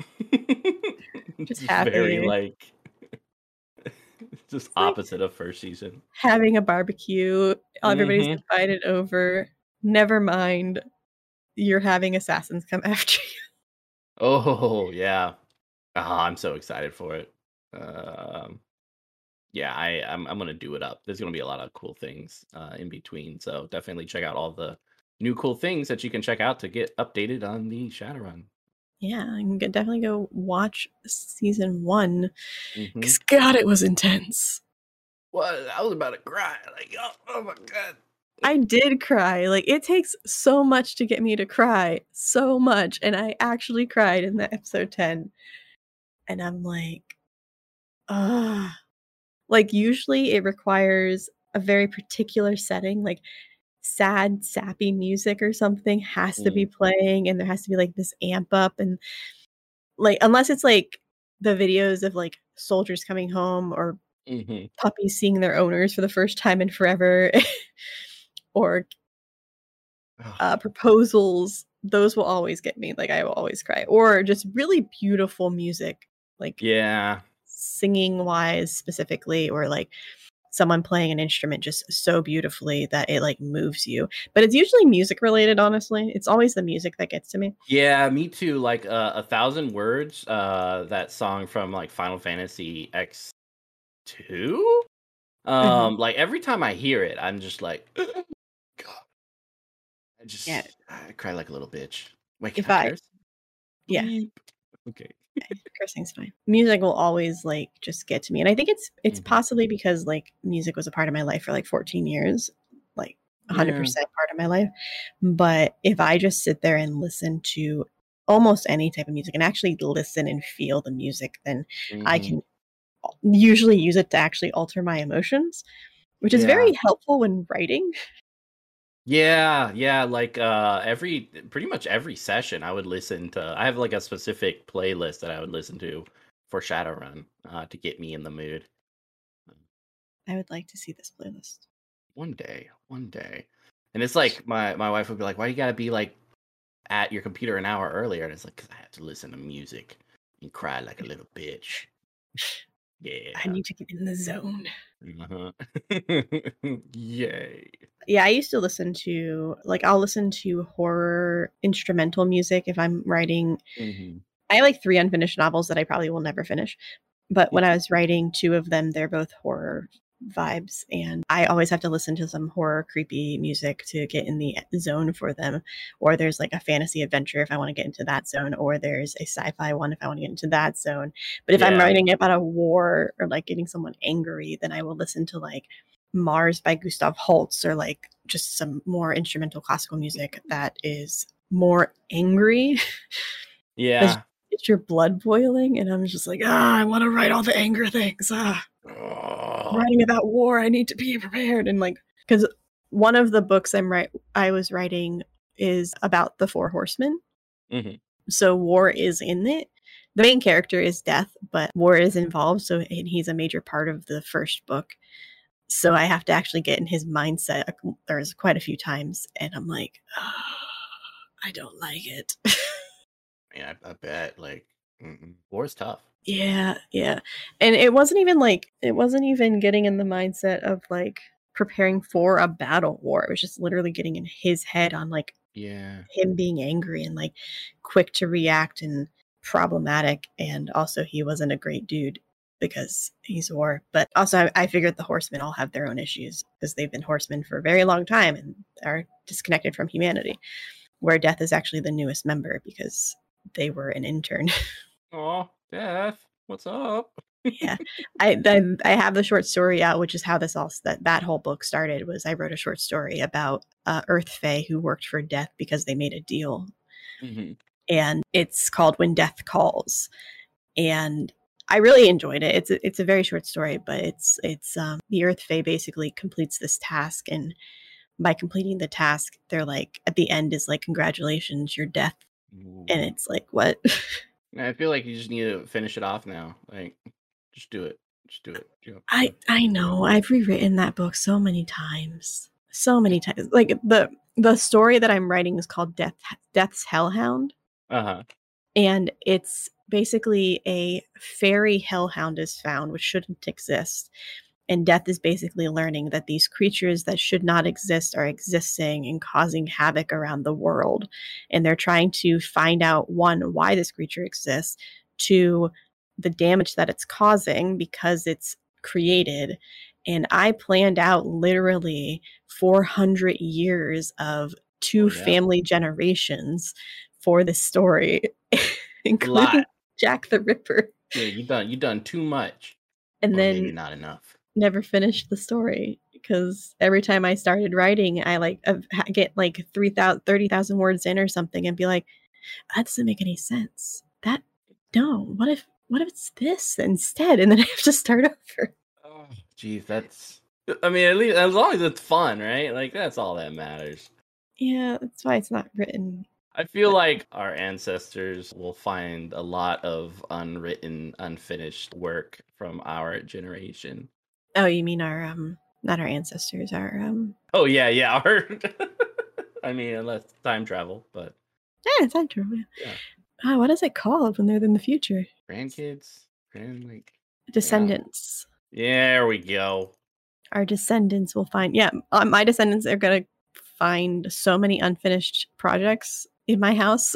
S1: Just
S2: very
S1: happy.
S2: like just
S1: like-
S2: opposite of first season.
S1: Having a barbecue, everybody's
S2: Mhm.
S1: invited over. Never mind, you're having assassins come after you.
S2: Oh yeah, oh, I'm so excited for it. Um, yeah, I I'm I'm gonna do it up. There's gonna be a lot of cool things uh, in between, so definitely check out all the new cool things that you can check out to get updated on the Shadowrun.
S1: Yeah, I can go- definitely go watch season one.
S2: Mhm.
S1: Because God, it was intense.
S2: Well, I was about to cry. Like, oh, oh my god.
S1: I did cry. Like, it takes so much to get me to cry. So much. And I actually cried in that episode ten. And I'm like, ah. Like, usually it requires a very particular setting, like sad, sappy music or something has to be playing, and there has to be like this amp up. And like, unless it's like the videos of like soldiers coming home, or
S2: hmm
S1: puppies seeing their owners for the first time in forever, or uh, proposals, those will always get me. Like, I will always cry. Or just really beautiful music, like
S2: Yeah.
S1: singing wise specifically, or like someone playing an instrument just so beautifully that it like moves you. But it's usually music related, honestly. It's always the music that gets to me.
S2: Yeah, me too. Like uh, a thousand words. Uh, that song from like Final Fantasy X two. Um, like every time I hear it, I'm just like, God. I just
S1: Yeah.
S2: I cry like a little bitch. Wait,
S1: If
S2: can I
S1: I-
S2: curse?
S1: yeah.
S2: Bleep. Okay.
S1: Cursing's fine. Music will always like just get to me. And I think it's it's
S2: Mhm.
S1: possibly because like music was a part of my life for like fourteen years, like one hundred percent part of my life. But if I just sit there and listen to almost any type of music, and actually listen and feel the music, then I
S2: Mhm.
S1: can usually use it to actually alter my emotions, which is very
S2: Yeah.
S1: helpful when writing.
S2: Yeah, yeah, like uh every pretty much every session I would listen to. I have like a specific playlist that I would listen to for Shadowrun uh to get me in the mood.
S1: I would like to see this playlist.
S2: One day, one day. And it's like my my wife would be like, "Why you got to be like at your computer an hour earlier?" And it's like, "'Cause I have to listen to music and cry like a little bitch." Yeah.
S1: I need to get in the zone.
S2: Uh-huh. Yay.
S1: Yeah, I used to listen to, like, I'll listen to horror instrumental music if I'm writing.
S2: Mm-hmm.
S1: I have like three unfinished novels that I probably will never finish. But when I was writing two of them, they're both horror vibes. And I always have to listen to some horror, creepy music to get in the zone for them. Or there's like a fantasy adventure if I want to get into that zone. Or there's a sci-fi one if I want to get into that zone. But if I'm
S2: Yeah.
S1: writing about a war or like getting someone angry, then I will listen to like Mars by Gustav Holst or like just some more instrumental classical music that is more angry.
S2: Yeah.
S1: It's your blood boiling, and I'm just like, ah, I want to write all the anger things. Ah,
S2: Oh.
S1: writing about war, I need to be prepared. And like, because one of the books I'm right, I was writing is about the Four Horsemen.
S2: Mm-hmm.
S1: So war is in it. The main character is Death, but war is involved. So and he's a major part of the first book. So I have to actually get in his mindset. There's quite a few times, and I'm like, oh, I don't like it.
S2: Yeah, I, I bet. Like, mm-mm. War's tough.
S1: Yeah, yeah. And it wasn't even like, it wasn't even getting in the mindset of like preparing for a battle war. It was just literally getting in his head on like
S2: Yeah.
S1: him being angry and like quick to react and problematic. And also, he wasn't a great dude because he's war. But also, I, I figured the horsemen all have their own issues because they've been horsemen for a very long time and are disconnected from humanity, where Death is actually the newest member because they were an intern.
S2: Oh, Death, what's up?
S1: Yeah, I, I I have the short story out, which is how this all that that whole book started. Was I wrote a short story about uh, Earth Fae who worked for Death because they made a deal,
S2: Mm-hmm.
S1: and it's called When Death Calls, and I really enjoyed it. It's a, it's a very short story, but it's it's um, the Earth Fae basically completes this task, and by completing the task, they're like at the end is like, congratulations, you're Death,
S2: Ooh.
S1: and it's like, what?
S2: I feel like you just need to finish it off now. Like, just do it. Just do it. Yeah.
S1: I I know. I've rewritten that book so many times. So many times. Like the the story that I'm writing is called Death Death's Hellhound.
S2: Uh-huh.
S1: And it's basically a fairy hellhound is found, which shouldn't exist. And Death is basically learning that these creatures that should not exist are existing and causing havoc around the world. And they're trying to find out, one, why this creature exists, two, the damage that it's causing because it's created. And I planned out literally four hundred years of two
S2: Oh, yeah.
S1: family generations for this story, including
S2: lot.
S1: Jack the Ripper.
S2: Yeah, you done you done too much.
S1: And
S2: Or
S1: then
S2: maybe not enough.
S1: never finished the story because every time I started writing, I like uh, get like three thousand, thirty thousand words in or something and be like, that doesn't make any sense. That, no, what if, what if it's this instead? And then I have to start over.
S2: Oh, geez, that's. I mean, at least as long as it's fun, right? Like that's all that matters.
S1: Yeah, that's why it's not written.
S2: I feel like our ancestors will find a lot of unwritten, unfinished work from our generation.
S1: Oh, you mean our, um, not our ancestors, our, um,
S2: Oh yeah, yeah. Our. I mean, unless time travel, but
S1: yeah, it's not true.
S2: yeah.
S1: Ah, what is it called when they're in the future?
S2: Grandkids, grand like.
S1: Descendants.
S2: Yeah. There we go.
S1: Our descendants will find, yeah, uh, my descendants are going to find so many unfinished projects in my house.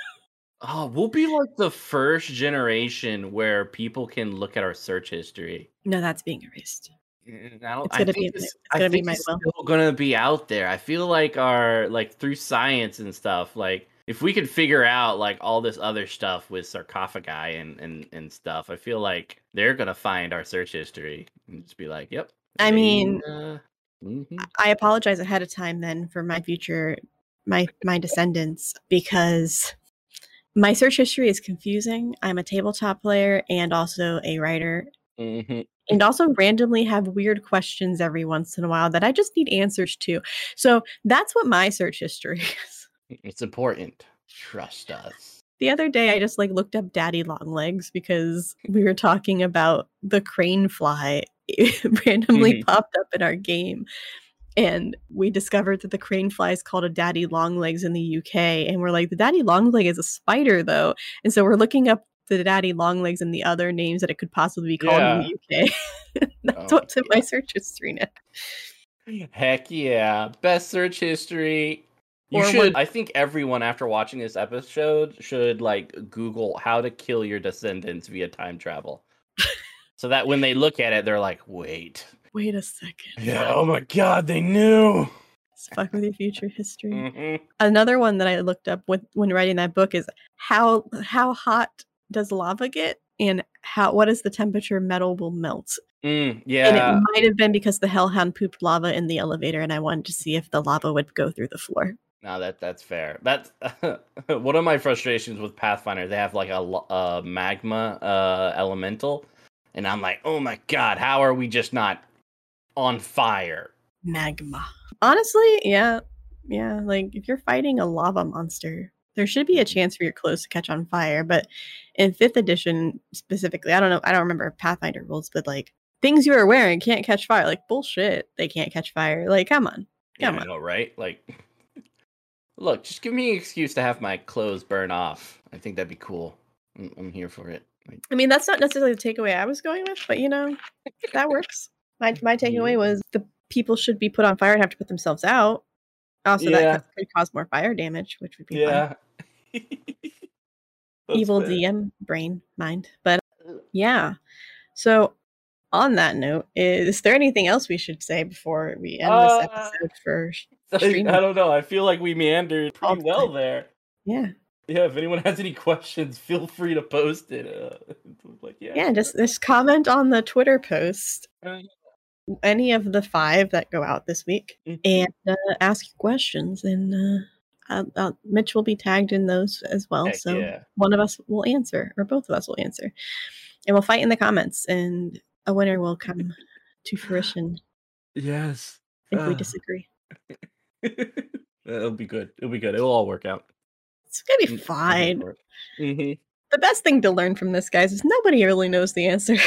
S2: Oh, we'll be like the first generation where people can look at our search history.
S1: No, that's being erased.
S2: And I don't.
S1: It's
S2: I
S1: gonna
S2: think
S1: be-
S2: it's,
S1: it's
S2: I
S1: gonna be
S2: think
S1: my
S2: it's
S1: will.
S2: still gonna be out there. I feel like our like through science and stuff. Like if we could figure out like all this other stuff with sarcophagi and and and stuff, I feel like they're gonna find our search history and just be like, "Yep."
S1: I
S2: they,
S1: mean,
S2: uh, mhm.
S1: I apologize ahead of time then for my future, my my descendants, because my search history is confusing. I'm a tabletop player and also a writer.
S2: Mhm.
S1: And also randomly have weird questions every once in a while that I just need answers to. So that's what my search history is.
S2: It's important. Trust us.
S1: The other day, I just like looked up daddy long legs because we were talking about the crane fly. It randomly
S2: Mhm.
S1: popped up in our game. And we discovered that the crane fly is called a daddy long legs in the U K. And we're like, the daddy long leg is a spider, though. And so we're looking up the daddy long legs and the other names that it could possibly be called in
S2: Yeah.
S1: the U K. That's
S2: Oh,
S1: what's in my search history now.
S2: Heck yeah. Best search history. You
S1: Or
S2: should,
S1: one-
S2: I think everyone after watching this episode should like Google how to kill your descendants via time travel. So that when they look at it, they're like, wait.
S1: Wait a second.
S2: Yeah, oh my god, they knew.
S1: Just fuck with your future history.
S2: Mhm.
S1: Another one that I looked up with, when writing that book is how how hot does lava get and how what is the temperature metal will melt.
S2: Mm,
S1: And
S2: yeah.
S1: it might have been because the hellhound pooped lava in the elevator and I wanted to see if the lava would go through the floor.
S2: No, that that's fair. That's one of my frustrations with Pathfinder. They have like a, lo- a magma uh, elemental, and I'm like, oh my god, how are we just not on fire?
S1: Magma. Honestly, yeah. Yeah, like if you're fighting a lava monster, there should be a chance for your clothes to catch on fire, but in fifth edition specifically, I don't know, I don't remember Pathfinder rules, but like things you are wearing can't catch fire. Like bullshit, they can't catch fire. Like come on.
S2: Yeah,
S1: Come
S2: I
S1: on.
S2: know, right? Like, look, just give me an excuse to have my clothes burn off. I think that'd be cool. I'm, I'm here for it. Like,
S1: I mean, that's not necessarily the takeaway I was going with, but you know, that works. My my takeaway
S2: Yeah.
S1: was the people should be put on fire and have to put themselves out. Also,
S2: Yeah.
S1: that could, could cause more fire damage, which would be fun.
S2: yeah. That's
S1: Evil
S2: fair.
S1: D M brain mind. But yeah. So on that note, is there anything else we should say before we end this
S2: Uh,
S1: episode for
S2: I,
S1: streaming?
S2: I don't know. I feel like we meandered
S1: All
S2: pretty
S1: the
S2: well
S1: time.
S2: there.
S1: Yeah.
S2: Yeah, if anyone has any questions, feel free to post it. Uh, like, yeah,
S1: Yeah, just just comment on the Twitter post,
S2: uh,
S1: any of the five that go out this week,
S2: mhm.
S1: and uh, ask your questions. And uh, I'll, I'll, Mitch will be tagged in those as well.
S2: Heck
S1: So
S2: yeah.
S1: one of us will answer, or both of us will answer, and we'll fight in the comments, and a winner will come to fruition
S2: Yes.
S1: if we
S2: Ah.
S1: disagree.
S2: It'll be good. It'll be good. It'll all work out.
S1: It's gonna be
S2: I'm- I'm here
S1: fine.
S2: for it. Mhm.
S1: The best thing to learn from this, guys, is nobody really knows the answer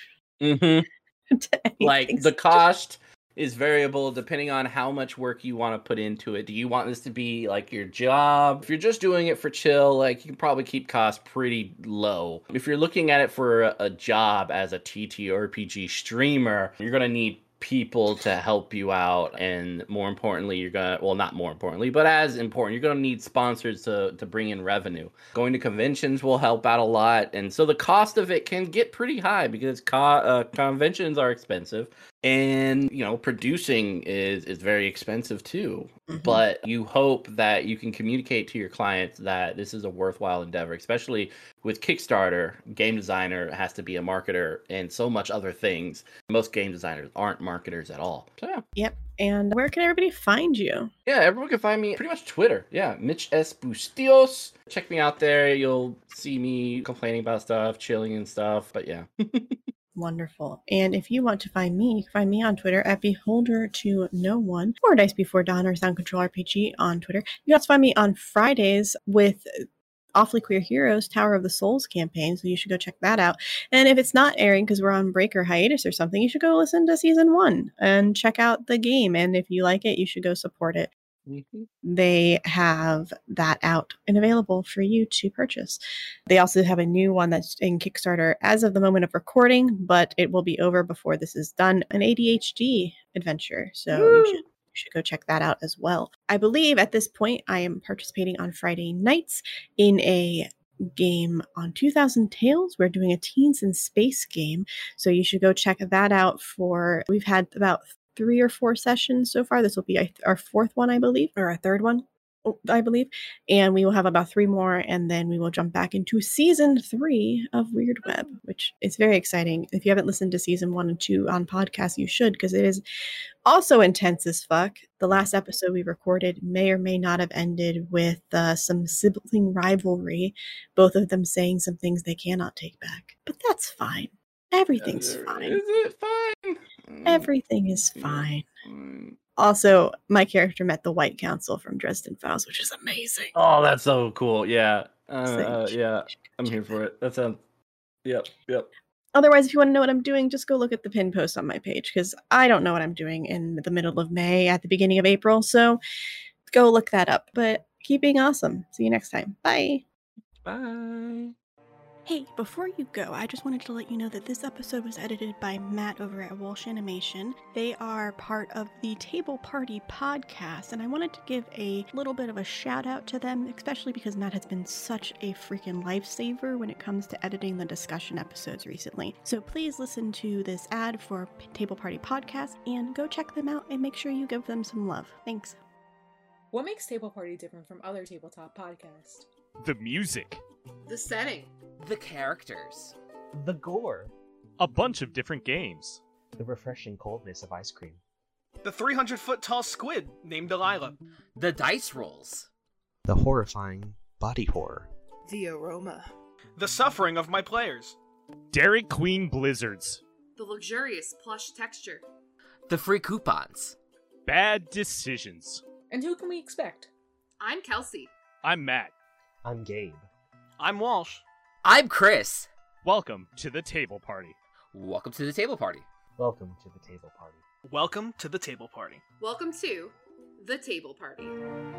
S2: Mhm.
S1: to anything.
S2: Like the cost is variable depending on how much work you want to put into it. Do you want this to be like your job? If you're just doing it for chill, like you can probably keep costs pretty low. If you're looking at it for a, a job as a T T R P G streamer, you're gonna need people to help you out, and more importantly, you're gonna well not more importantly, but as important, you're gonna need sponsors to to bring in revenue. Going to conventions will help out a lot, and so the cost of it can get pretty high because co- uh, conventions are expensive. And you know, producing is is very expensive too.
S1: Mhm.
S2: But you hope that you can communicate to your clients that this is a worthwhile endeavor, especially with Kickstarter. Game designer has to be a marketer and so much other things. Most game designers aren't marketers at all. So yeah,
S1: Yep. And where can everybody find you?
S2: yeah, everyone can find me pretty much Twitter. Yeah, Mitch S Bustillos. Check me out there. You'll see me complaining about stuff, chilling and stuff. But yeah.
S1: Wonderful. And if you want to find me, you can find me on Twitter at beholder to no one or Dice Before Dawn or Sound Control R P G on Twitter. You can also find me on Fridays with Awfully Queer Heroes Tower of the Souls campaign, so you should go check that out. And if it's not airing because we're on break or hiatus or something, you should go listen to season one and check out the game. And if you like it, you should go support it.
S2: Mm-hmm.
S1: They have that out and available for you to purchase. They also have a new one that's in Kickstarter as of the moment of recording, but it will be over before this is done, an A D H D adventure. So
S2: Woo!
S1: you should you should go check that out as well. I believe at this point I am participating on Friday nights in a game on two thousand Tales. We're doing a Teens in Space game. So you should go check that out for, we've had about three or four sessions so far. This will be our fourth one, I believe, or our third one, I believe. And we will have about three more, and then we will jump back into season three of Weird Web, which is very exciting. If you haven't listened to season one and two on podcast, you should, because it is also intense as fuck. The last episode we recorded may or may not have ended with uh, some sibling rivalry, both of them saying some things they cannot take back. But that's fine. Everything's
S2: Uh,
S1: fine.
S2: Is it fine?
S1: Everything is
S2: Yeah,
S1: fine.
S2: fine.
S1: Also, my character met the White Council from Dresden Files, which is amazing.
S2: Oh, that's so cool. Yeah. Uh,
S1: So you
S2: uh,
S1: should-
S2: yeah.
S1: you should go
S2: I'm
S1: check
S2: here
S1: that
S2: for it. That sounds. Yep. Yep.
S1: Otherwise, if you want to know what I'm doing, just go look at the pin post on my page, because I don't know what I'm doing in the middle of May at the beginning of April, so go look that up. But keep being awesome. See you next time. Bye.
S2: Bye.
S1: Hey, before you go, I just wanted to let you know that this episode was edited by Matt over at Walsh Animation. They are part of the Table Party podcast, and I wanted to give a little bit of a shout out to them, especially because Matt has been such a freaking lifesaver when it comes to editing the discussion episodes recently. So please listen to this ad for Table Party podcast and go check them out and make sure you give them some love. Thanks.
S4: What makes Table Party different from other tabletop podcasts?
S5: The music.
S6: The setting.
S7: The characters.
S8: The gore.
S5: A bunch of different games.
S8: The refreshing coldness of ice cream.
S9: The three hundred foot tall squid named Delilah.
S7: The dice rolls.
S8: The horrifying body horror.
S6: The aroma.
S9: The suffering of my players.
S5: Dairy Queen blizzards.
S6: The luxurious plush texture.
S7: The free coupons.
S5: Bad decisions.
S4: And who can we expect?
S6: I'm Kelsey.
S5: I'm Matt.
S8: I'm Gabe.
S9: I'm Walsh.
S7: I'm Chris.
S5: Welcome to the Table Party.
S7: Welcome to the table party.
S8: Welcome to the Table Party.
S9: Welcome to the Table Party.
S6: Welcome to The Table Party.